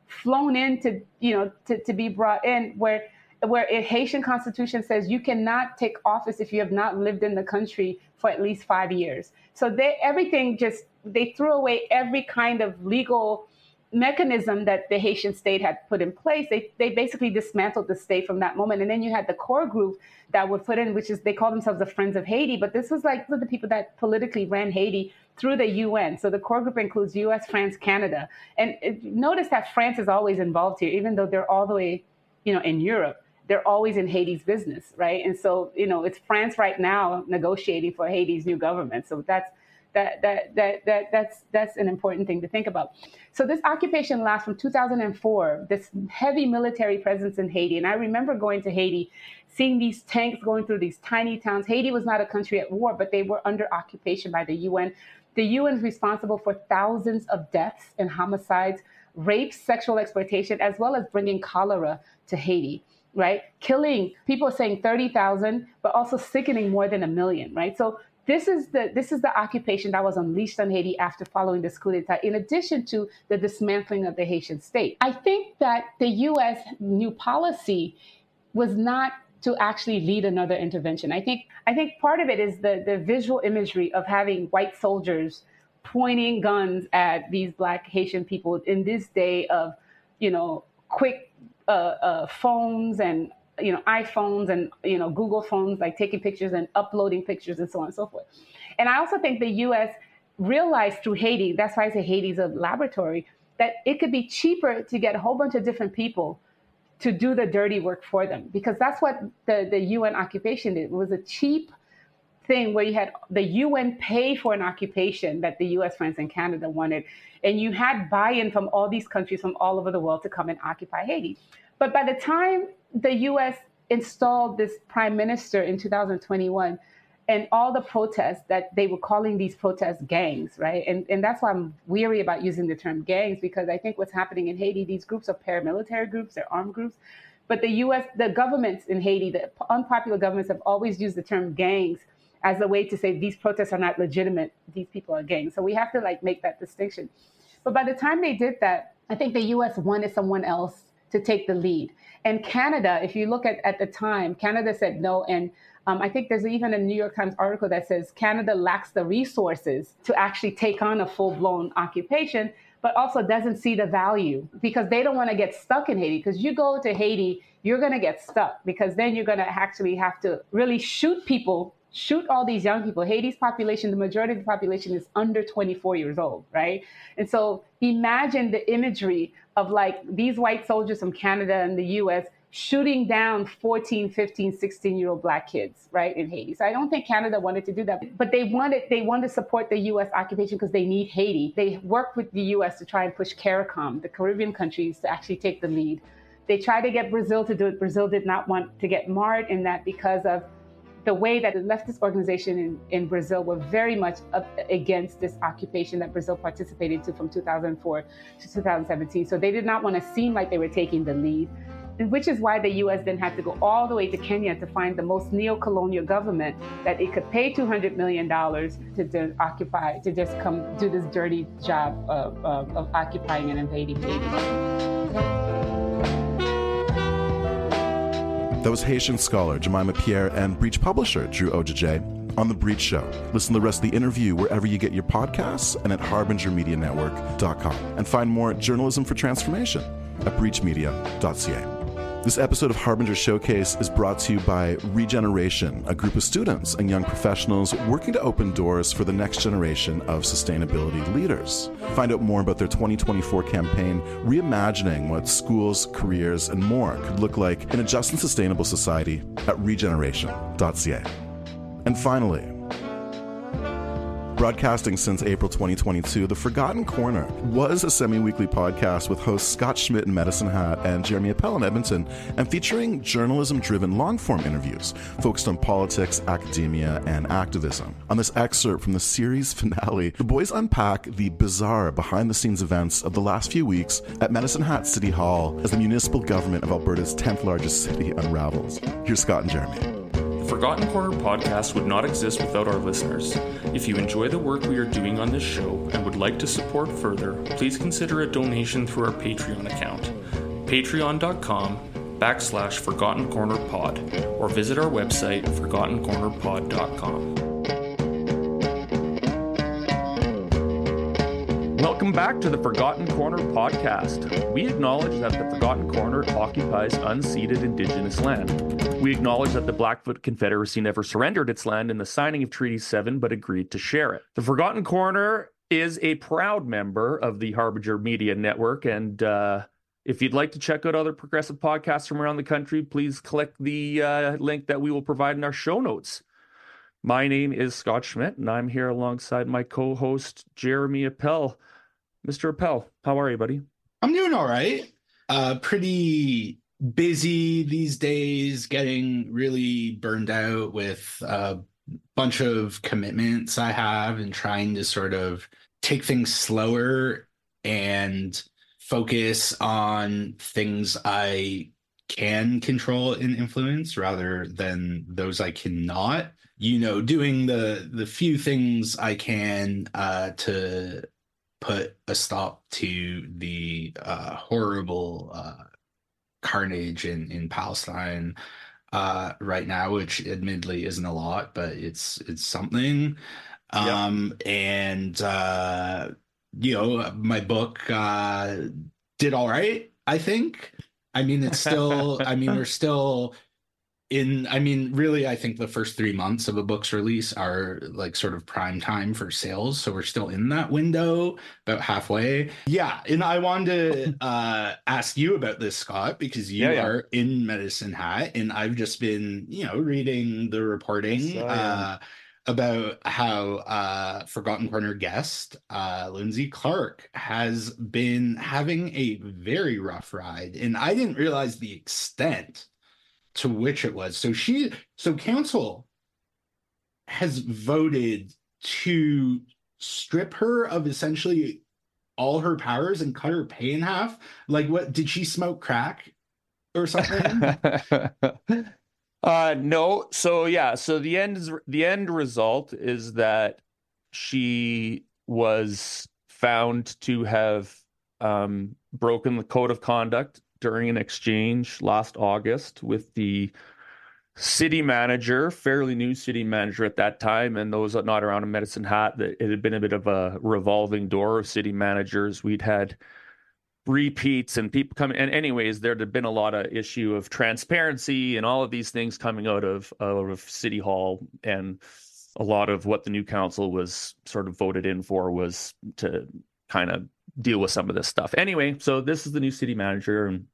flown in to, you know, to, to be brought in, where where a Haitian constitution says you cannot take office if you have not lived in the country for at least five years. So they everything just, they threw away every kind of legal mechanism that the Haitian state had put in place. They they basically dismantled the state from that moment. And then you had the core group that would put in, which is, they call themselves the Friends of Haiti. But this was like the people that politically ran Haiti through the U N. So the core group includes U S, France, Canada. And it, notice that France is always involved here, even though they're all the way, you know, in Europe. They're always in Haiti's business, right? And so, you know, it's France right now negotiating for Haiti's new government. So that's that that that that that's that's an important thing to think about. So this occupation lasts from two thousand four, this heavy military presence in Haiti. And I remember going to Haiti, seeing these tanks going through these tiny towns. Haiti was not a country at war, but they were under occupation by the U N. The U N is responsible for thousands of deaths and homicides, rapes, sexual exploitation, as well as bringing cholera to Haiti, right? Killing, people are saying thirty thousand, but also sickening more than a million, right? So this is the this is the occupation that was unleashed on Haiti after following this coup d'etat, in addition to the dismantling of the Haitian state. I think that the U S new policy was not to actually lead another intervention. I think I think part of it is the, the visual imagery of having white soldiers pointing guns at these Black Haitian people in this day of, you know, quick uh, uh, phones and, you know, iPhones and, you know, Google phones, like taking pictures and uploading pictures and so on and so forth. And I also think the U S realized through Haiti, that's why I say Haiti's a laboratory, that it could be cheaper to get a whole bunch of different people to do the dirty work for them, because that's what the, the U N occupation did. It was a cheap thing where you had the U N pay for an occupation that the U S, France, and Canada wanted. And you had buy-in from all these countries from all over the world to come and occupy Haiti. But by the time the U S installed this prime minister in two thousand twenty-one, and all the protests that they were calling these protests gangs, right? And, and that's why I'm weary about using the term gangs, because I think what's happening in Haiti, these groups are paramilitary groups, they're armed groups. But the U S, the governments in Haiti, the unpopular governments have always used the term gangs as a way to say these protests are not legitimate, these people are gangs. So we have to like make that distinction. But by the time they did that, I think the U S wanted someone else to take the lead. And Canada, if you look at at the time, Canada said no. And um, I think there's even a New York Times article that says Canada lacks the resources to actually take on a full-blown occupation, but also doesn't see the value because they don't want to get stuck in Haiti. Because you go to Haiti, you're going to get stuck because then you're going to actually have to really shoot people, shoot all these young people. Haiti's population, the majority of the population is under twenty-four years old, right? And so imagine the imagery of like these white soldiers from Canada and the U S shooting down fourteen, fifteen, sixteen-year-old Black kids, right, in Haiti. So I don't think Canada wanted to do that. But they wanted they wanted to support the U S occupation because they need Haiti. They worked with the U S to try and push CARICOM, the Caribbean countries, to actually take the lead. They tried to get Brazil to do it. Brazil did not want to get marred in that because of the way that the leftist organization in, in Brazil were very much up against this occupation that Brazil participated to from two thousand four to two thousand seventeen. So they did not want to seem like they were taking the lead, and which is why the U S then had to go all the way to Kenya to find the most neo-colonial government that it could pay two hundred million dollars to, to occupy, to just come do this dirty job of, of, of occupying and invading Haiti. That was Haitian scholar Jemima Pierre and Breach publisher Drew Ojije on The Breach Show. Listen to the rest of the interview wherever you get your podcasts and at harbinger media network dot com. And find more journalism for transformation at breach media dot c a. This episode of Harbinger Showcase is brought to you by Regeneration, a group of students and young professionals working to open doors for the next generation of sustainability leaders. Find out more about their twenty twenty-four campaign, reimagining what schools, careers, and more could look like in a just and sustainable society at regeneration dot c a. And finally, broadcasting since April twenty twenty-two, The Forgotten Corner was a semi-weekly podcast with hosts Scott Schmidt in Medicine Hat and Jeremy Appel in Edmonton, and featuring journalism-driven long-form interviews focused on politics, academia, and activism. On this excerpt from the series finale, the boys unpack the bizarre behind-the-scenes events of the last few weeks at Medicine Hat City Hall as the municipal government of Alberta's tenth largest city unravels. Here's Scott and Jeremy. Forgotten Corner podcast would not exist without our listeners. If you enjoy the work we are doing on this show and would like to support further, please consider a donation through our Patreon account, patreon.com backslash Forgotten Corner Pod, or visit our website, forgotten corner pod dot com. Welcome back to the Forgotten Corner podcast. We acknowledge that the Forgotten Corner occupies unceded Indigenous land. We acknowledge that the Blackfoot Confederacy never surrendered its land in the signing of Treaty seven, but agreed to share it. The Forgotten Corner is a proud member of the Harbinger Media Network, and uh, if you'd like to check out other progressive podcasts from around the country, please click the uh, link that we will provide in our show notes. My name is Scott Schmidt, and I'm here alongside my co-host, Jeremy Appel. Mister Appel, how are you, buddy? I'm doing all right. Uh, pretty busy these days, getting really burned out with a bunch of commitments I have and trying to sort of take things slower and focus on things I can control and influence rather than those I cannot. You know, doing the the few things I can uh, to put a stop to the uh, horrible uh, carnage in, in Palestine uh, right now, which admittedly isn't a lot, but it's it's something. Um, yeah. And, uh, you know, my book uh, did all right, I think. I mean, it's still, I mean, we're still in, I mean, really, I think the first three months of a book's release are like sort of prime time for sales. So we're still in that window, about halfway. Yeah. And I wanted to uh, ask you about this, Scott, because you yeah, yeah. are in Medicine Hat, and I've just been, you know, reading the reporting so, uh, about how uh, Forgotten Corner guest, uh, Lindsay Clark, has been having a very rough ride. And I didn't realize the extent to which it was. So she, so council has voted to strip her of essentially all her powers and cut her pay in half. Like, what, did she smoke crack or something? uh, no. So yeah. So the end is the end result is that she was found to have um, broken the code of conduct during an exchange last August with the city manager, fairly new city manager at that time, and those not around in Medicine Hat, that it had been a bit of a revolving door of city managers. We'd had repeats and people coming, and anyways, there had been a lot of issue of transparency and all of these things coming out of, out of City Hall, and a lot of what the new council was sort of voted in for was to kind of deal with some of this stuff. Anyway, so this is the new city manager, and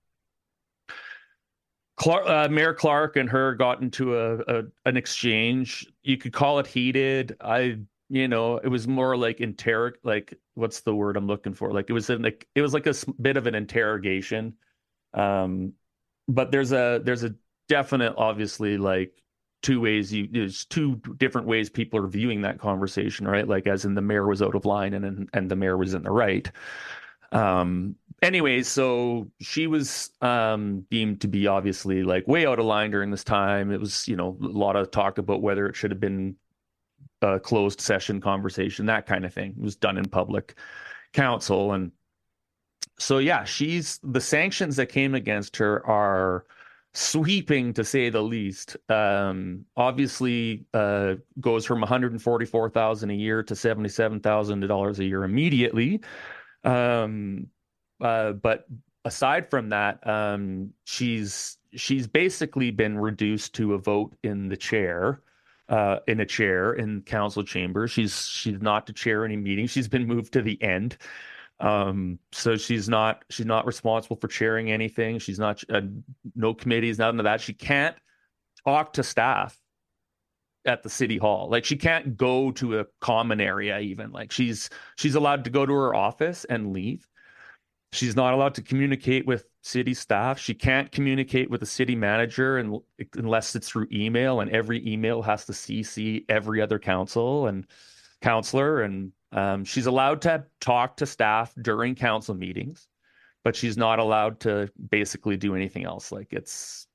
Clark, uh, Mayor Clark and her got into a, a an exchange. You could call it heated. I, you know, it was more like interrog, like what's the word I'm looking for? Like it was in like it was like a bit of an interrogation. Um, but there's a there's a definite, obviously, like two ways you there's two different ways people are viewing that conversation, right? Like as in the mayor was out of line and and, and the mayor was in the right. Um, anyways, so she was um, deemed to be obviously like way out of line during this time. It was, you know, a lot of talk about whether it should have been a closed session conversation, that kind of thing. It was done in public council. And so, yeah, she's the sanctions that came against her are sweeping, to say the least. Um, obviously, uh, goes from one hundred forty-four thousand dollars a year to seventy-seven thousand dollars a year immediately. Um, uh, but aside from that, um, she's she's basically been reduced to a vote in the chair, uh, in a chair in council chambers. She's she's not to chair any meetings. She's been moved to the end. Um, so she's not she's not responsible for chairing anything. She's not uh, no committees, none of that. She can't talk to staff at the city hall. Like she can't go to a common area even. Like she's she's allowed to go to her office and leave. She's not allowed to communicate with city staff. She can't communicate with the city manager and, unless it's through email, and every email has to C C every other council and councillor. And um, she's allowed to talk to staff during council meetings, but she's not allowed to basically do anything else. Like it's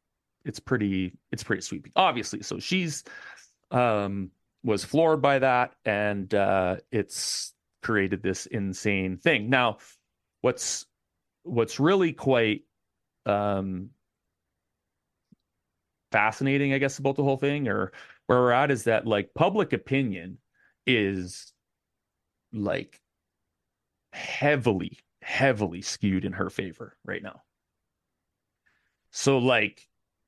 it's pretty it's pretty sweeping, obviously. So she's um, was floored by that, and uh, it's created this insane thing. Now, what's what's really quite um, fascinating, I guess, about the whole thing, or where we're at, is that like public opinion is like heavily, heavily skewed in her favor right now. So like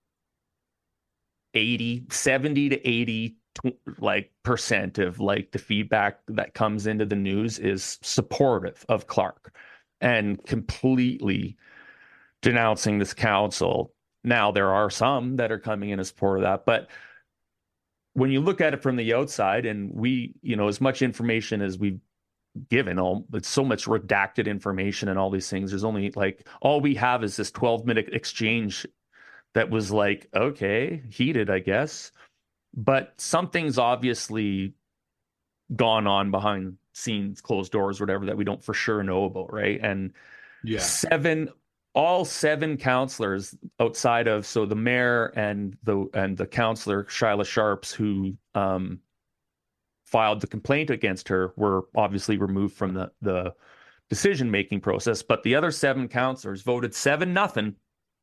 eighty, seventy to eighty like percent of like the feedback that comes into the news is supportive of Clark and completely denouncing this council. Now, there are some that are coming in as support of that, but when you look at it from the outside, and we, you know, as much information as we've given, all it's so much redacted information and all these things, there's only like, all we have is this twelve minute exchange that was like, okay, heated, I guess, but something's obviously gone on behind scenes, closed doors, whatever, that we don't for sure know about, right? And yeah, seven, all seven counselors outside of, so the mayor and the and the counselor Shyla Sharps, who um, filed the complaint against her, were obviously removed from the the decision making process. But the other seven counselors voted seven nothing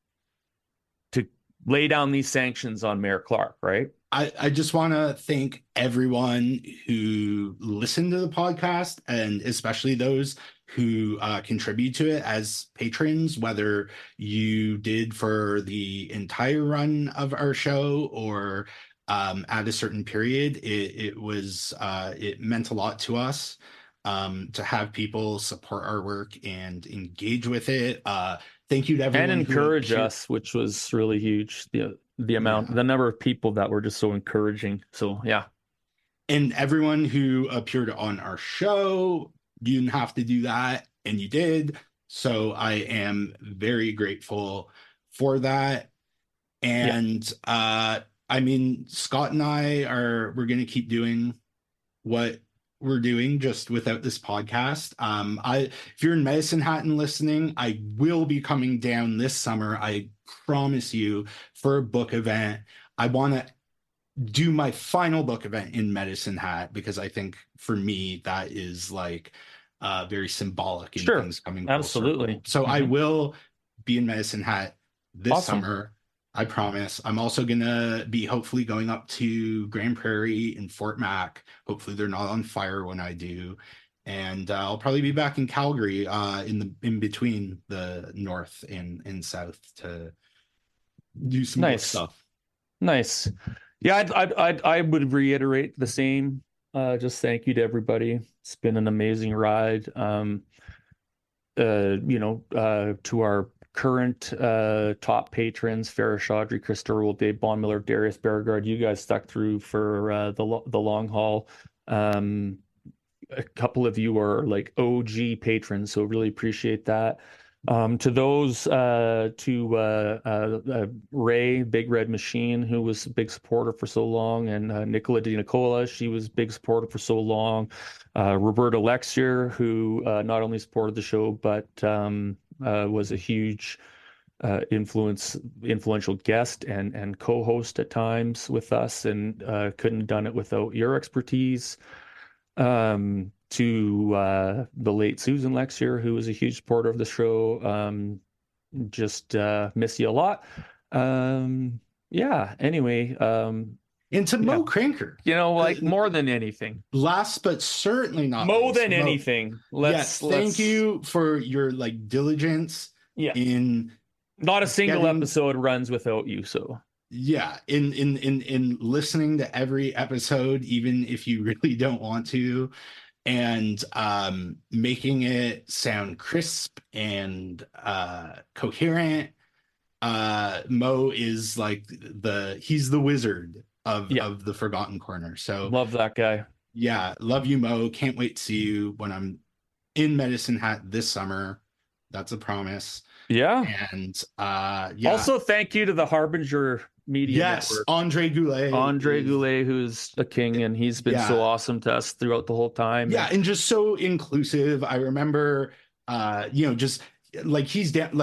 to lay down these sanctions on Mayor Clark, right? I, I just want to thank everyone who listened to the podcast, and especially those who uh, contribute to it as patrons, whether you did for the entire run of our show or um, at a certain period. It, it was, uh, it meant a lot to us um, to have people support our work and engage with it. Uh, thank you to everyone. And encourage who, us, which was really huge. The, the amount, yeah. the number of people that were just so encouraging. So, yeah. And everyone who appeared on our show. You didn't have to do that, and you did. So I am very grateful for that. And yeah. uh, I mean, Scott and I are, we're going to keep doing what we're doing just without this podcast. Um, I, if you're in Medicine Hat and listening, I will be coming down this summer. I promise you, for a book event. I want to do my final book event in Medicine Hat, because I think for me, that is like uh, very symbolic in sure. things coming. Absolutely. So mm-hmm. I will be in Medicine Hat this awesome. summer. I promise. I'm also going to be hopefully going up to Grand Prairie and Fort Mac. Hopefully they're not on fire when I do. And uh, I'll probably be back in Calgary uh, in the in between the north and, and south to do some nice. more stuff. Nice. Yeah, I'd, I'd, I'd, I would reiterate the same. Uh, just thank you to everybody. It's been an amazing ride. Um, uh, you know, uh, to our current uh, top patrons, Farah Chaudhry, Chris Durwell, Dave Bondmiller, Darius Beauregard, you guys stuck through for uh, the lo- the long haul. Um, a couple of you are like O G patrons, so really appreciate that. Um, to those, uh, to uh, uh, uh, Ray, Big Red Machine, who was a big supporter for so long, and uh, Nicola Di Nicola, she was a big supporter for so long. Uh, Roberta Lexier, who uh, not only supported the show, but um, uh, was a huge uh, influence, influential guest and, and co-host at times with us, and uh, couldn't have done it without your expertise. Um, to uh, the late Susan Lexier, who was a huge supporter of the show. Um, just uh, miss you a lot. Um, yeah, anyway. Um, and to Mo yeah. Cranker. You know, like more than anything. Last but certainly not More least, than Mo, anything. Let's, yes, let's, thank you for your like diligence yeah. in... Not a single getting... episode runs without you, so... Yeah, in, in, in, in listening to every episode, even if you really don't want to, and um, making it sound crisp and uh, coherent. Uh, Mo is like the, he's the wizard of, yeah. of the Forgotten Corner. So love that guy. Yeah, love you, Mo. Can't wait to see you when I'm in Medicine Hat this summer. That's a promise. Yeah. And uh, yeah. Also, thank you to the Harbinger Media yes, Network. Andre Goulet. Andre is, Goulet, who's a king, and he's been yeah. so awesome to us throughout the whole time. Yeah, and just so inclusive. I remember, uh, you know, just like he's down, like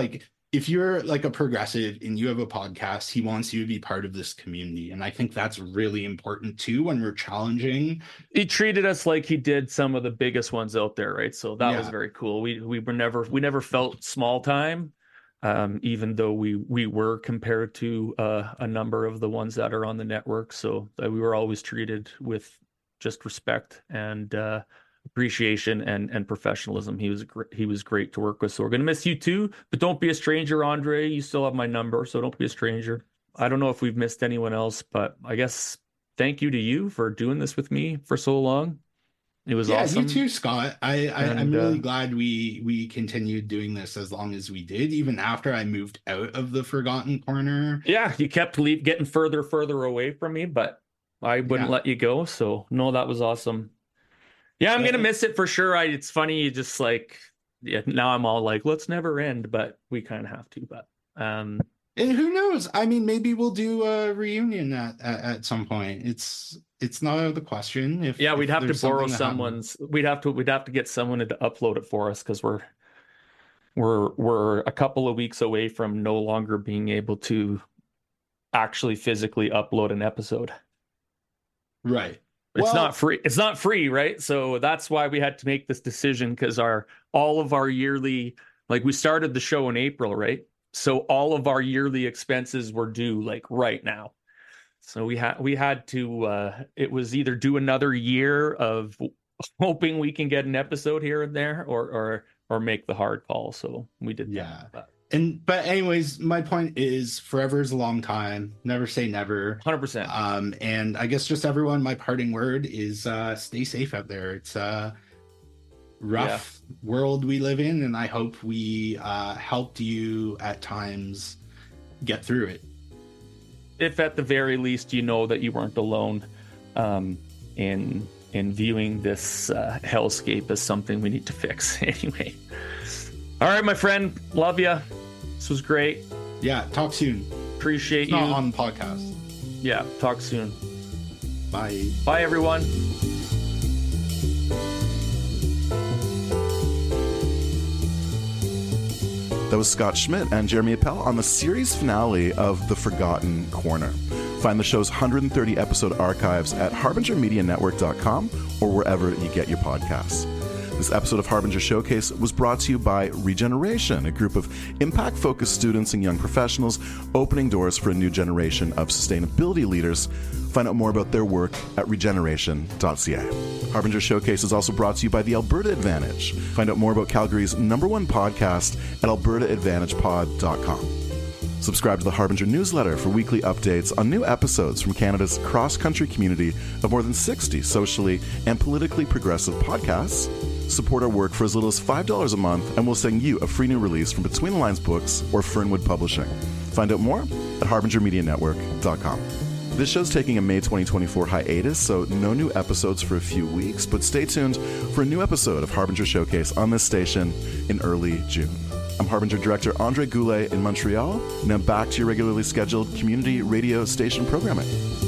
if you're like a progressive and you have a podcast, he wants you to be part of this community. And I think that's really important too when we're challenging. He treated us like he did some of the biggest ones out there, right? So that Yeah. was very cool. We we were never we never felt small time, um, even though we we were compared to uh, a number of the ones that are on the network. So uh, we were always treated with just respect and uh, appreciation and and professionalism. He was gr- he was great to work with. So we're gonna miss you too, but don't be a stranger, Andre. You still have my number, so don't be a stranger. I don't know if we've missed anyone else, but I guess thank you to you for doing this with me for so long. It was yeah, awesome. you too, Scott. I, I And, I'm really uh, glad we we continued doing this as long as we did, even after I moved out of the Forgotten Corner. Yeah, you kept leave, getting further, further away from me, but I wouldn't Yeah. let you go. So no, that was awesome. Yeah, I'm Yeah. gonna miss it for sure. I it's funny, you just like yeah, now I'm all like, let's never end, but we kind of have to. But um And who knows? I mean, maybe we'll do a reunion at at, at some point. It's it's not out of the question. If yeah, if we'd have to there's borrow something that happens. someone's. We'd have to we'd have to get someone to upload it for us because we're we're we're a couple of weeks away from no longer being able to actually physically upload an episode. Right. It's Well- not free. It's not free, right? So that's why we had to make this decision because our all of our yearly, like we started the show in April, right? So all of our yearly expenses were due like right now. So we had we had to. Uh, it was either do another year of hoping we can get an episode here and there, or or or make the hard call. So we did. Yeah. That. And but anyways, my point is forever is a long time. Never say never. one hundred percent. Um, and I guess just everyone, my parting word is uh stay safe out there. It's a rough world we live in, and I hope we uh helped you at times get through it. If at the very least you know that you weren't alone um, in in viewing this uh, hellscape as something we need to fix. Anyway, all right, my friend, love you. This was great. Yeah, talk soon. Appreciate It's you. not on the podcast. Yeah, talk soon. Bye. Bye, everyone. That was Scott Schmidt and Jeremy Appel on the series finale of The Forgotten Corner. Find the show's one hundred thirty episode archives at harbinger media network dot com or wherever you get your podcasts. This episode of Harbinger Showcase was brought to you by Regeneration, a group of impact-focused students and young professionals opening doors for a new generation of sustainability leaders. Find out more about their work at regeneration dot c a. Harbinger Showcase is also brought to you by the Alberta Advantage. Find out more about Calgary's number one podcast at alberta advantage pod dot com. Subscribe to the Harbinger newsletter for weekly updates on new episodes from Canada's cross-country community of more than sixty socially and politically progressive podcasts. Support our work for as little as five dollars a month, and we'll send you a free new release from Between the Lines Books or Fernwood Publishing. Find out more at harbinger media network dot com. This show's taking a May twenty twenty-four hiatus, so no new episodes for a few weeks, but stay tuned for a new episode of Harbinger Showcase on this station in early June. I'm Harbinger Director Andre Goulet in Montreal. Now back to your regularly scheduled community radio station programming.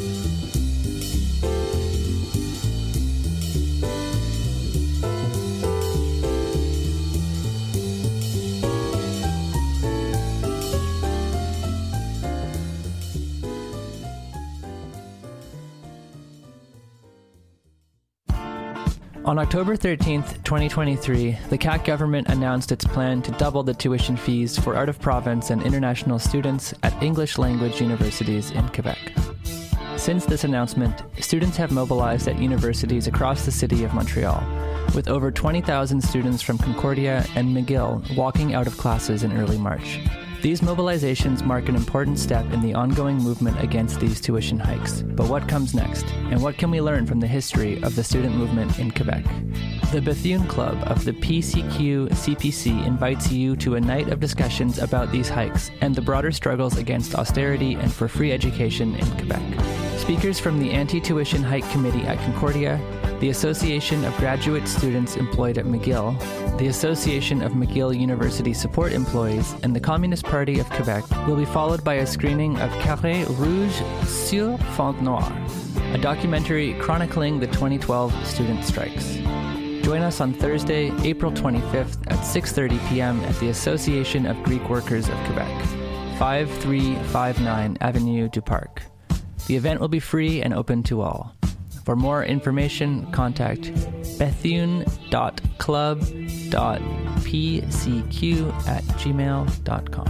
On October thirteenth, twenty twenty-three, the C A Q government announced its plan to double the tuition fees for out-of-province and international students at English language universities in Quebec. Since this announcement, students have mobilized at universities across the city of Montreal, with over twenty thousand students from Concordia and McGill walking out of classes in early March. These mobilizations mark an important step in the ongoing movement against these tuition hikes. But what comes next? And what can we learn from the history of the student movement in Quebec? The Bethune Club of the P C Q C P C invites you to a night of discussions about these hikes and the broader struggles against austerity and for free education in Quebec. Speakers from the Anti-Tuition Hike Committee at Concordia, the Association of Graduate Students Employed at McGill, the Association of McGill University Support Employees, and the Communist Party of Quebec will be followed by a screening of Carré Rouge sur Fond Noir, a documentary chronicling the twenty twelve student strikes. Join Join us on Thursday, April twenty-fifth at six thirty p.m. at the Association of Greek Workers of Quebec, five three five nine Avenue du Parc. The event will be free and open to all. For more information, contact bethune dot club dot p c q at gmail dot com.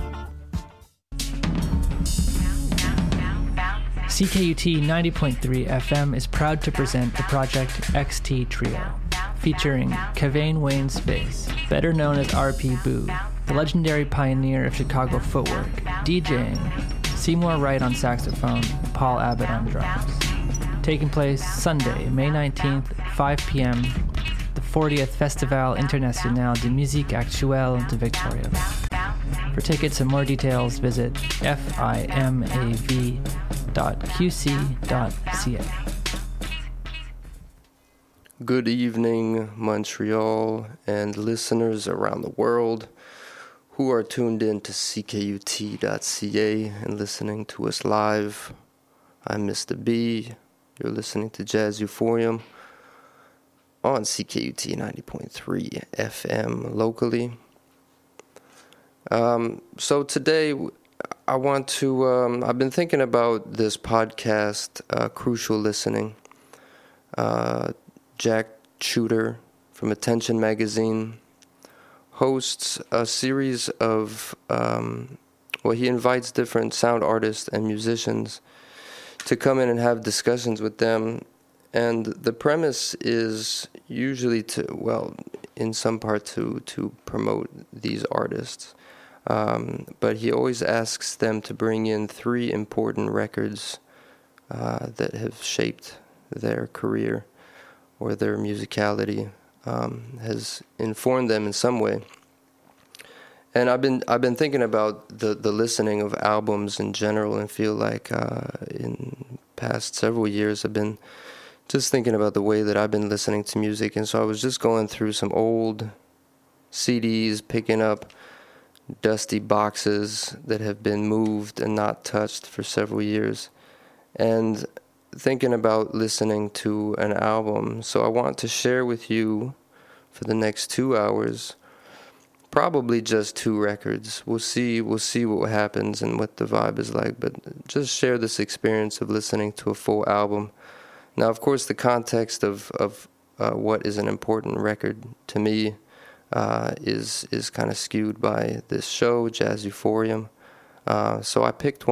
C K U T ninety point three F M is proud to present the Project X T Trio, featuring Kevane Wayne Space, better known as R P Boo, the legendary pioneer of Chicago footwork, DJing, Seymour Wright on saxophone, Paul Abbott on drums. Taking place Sunday, May nineteenth, five p.m., the fortieth Festival International de Musique Actuelle de Victoriaville. For tickets and more details, visit fimav dot q c dot c a. Good evening, Montreal, and listeners around the world who are tuned in to c k u t dot c a and listening to us live. I'm Mister B. You're listening to Jazz Euphorium on C K U T ninety point three F M locally. Um, so today I want to, um, I've been thinking about this podcast, uh, Crucial Listening. Uh, Jack Shooter from Attention Magazine hosts a series of, um, well, he invites different sound artists and musicians to come in and have discussions with them. And the premise is usually to, well, in some part to, to promote these artists. Um, but he always asks them to bring in three important records uh, that have shaped their career or their musicality, um, has informed them in some way. And I've been I've been thinking about the, the listening of albums in general, and feel like uh, in past several years I've been just thinking about the way that I've been listening to music. And so I was just going through some old C Ds, picking up dusty boxes that have been moved and not touched for several years, and thinking about listening to an album. So I want to share with you for the next two hours probably just two records. We'll see we'll see what happens and what the vibe is like, but just share this experience of listening to a full album. Now, of course, the context of, of uh, what is an important record to me uh, is is kind of skewed by this show, Jazz Euphorium. Uh, so I picked one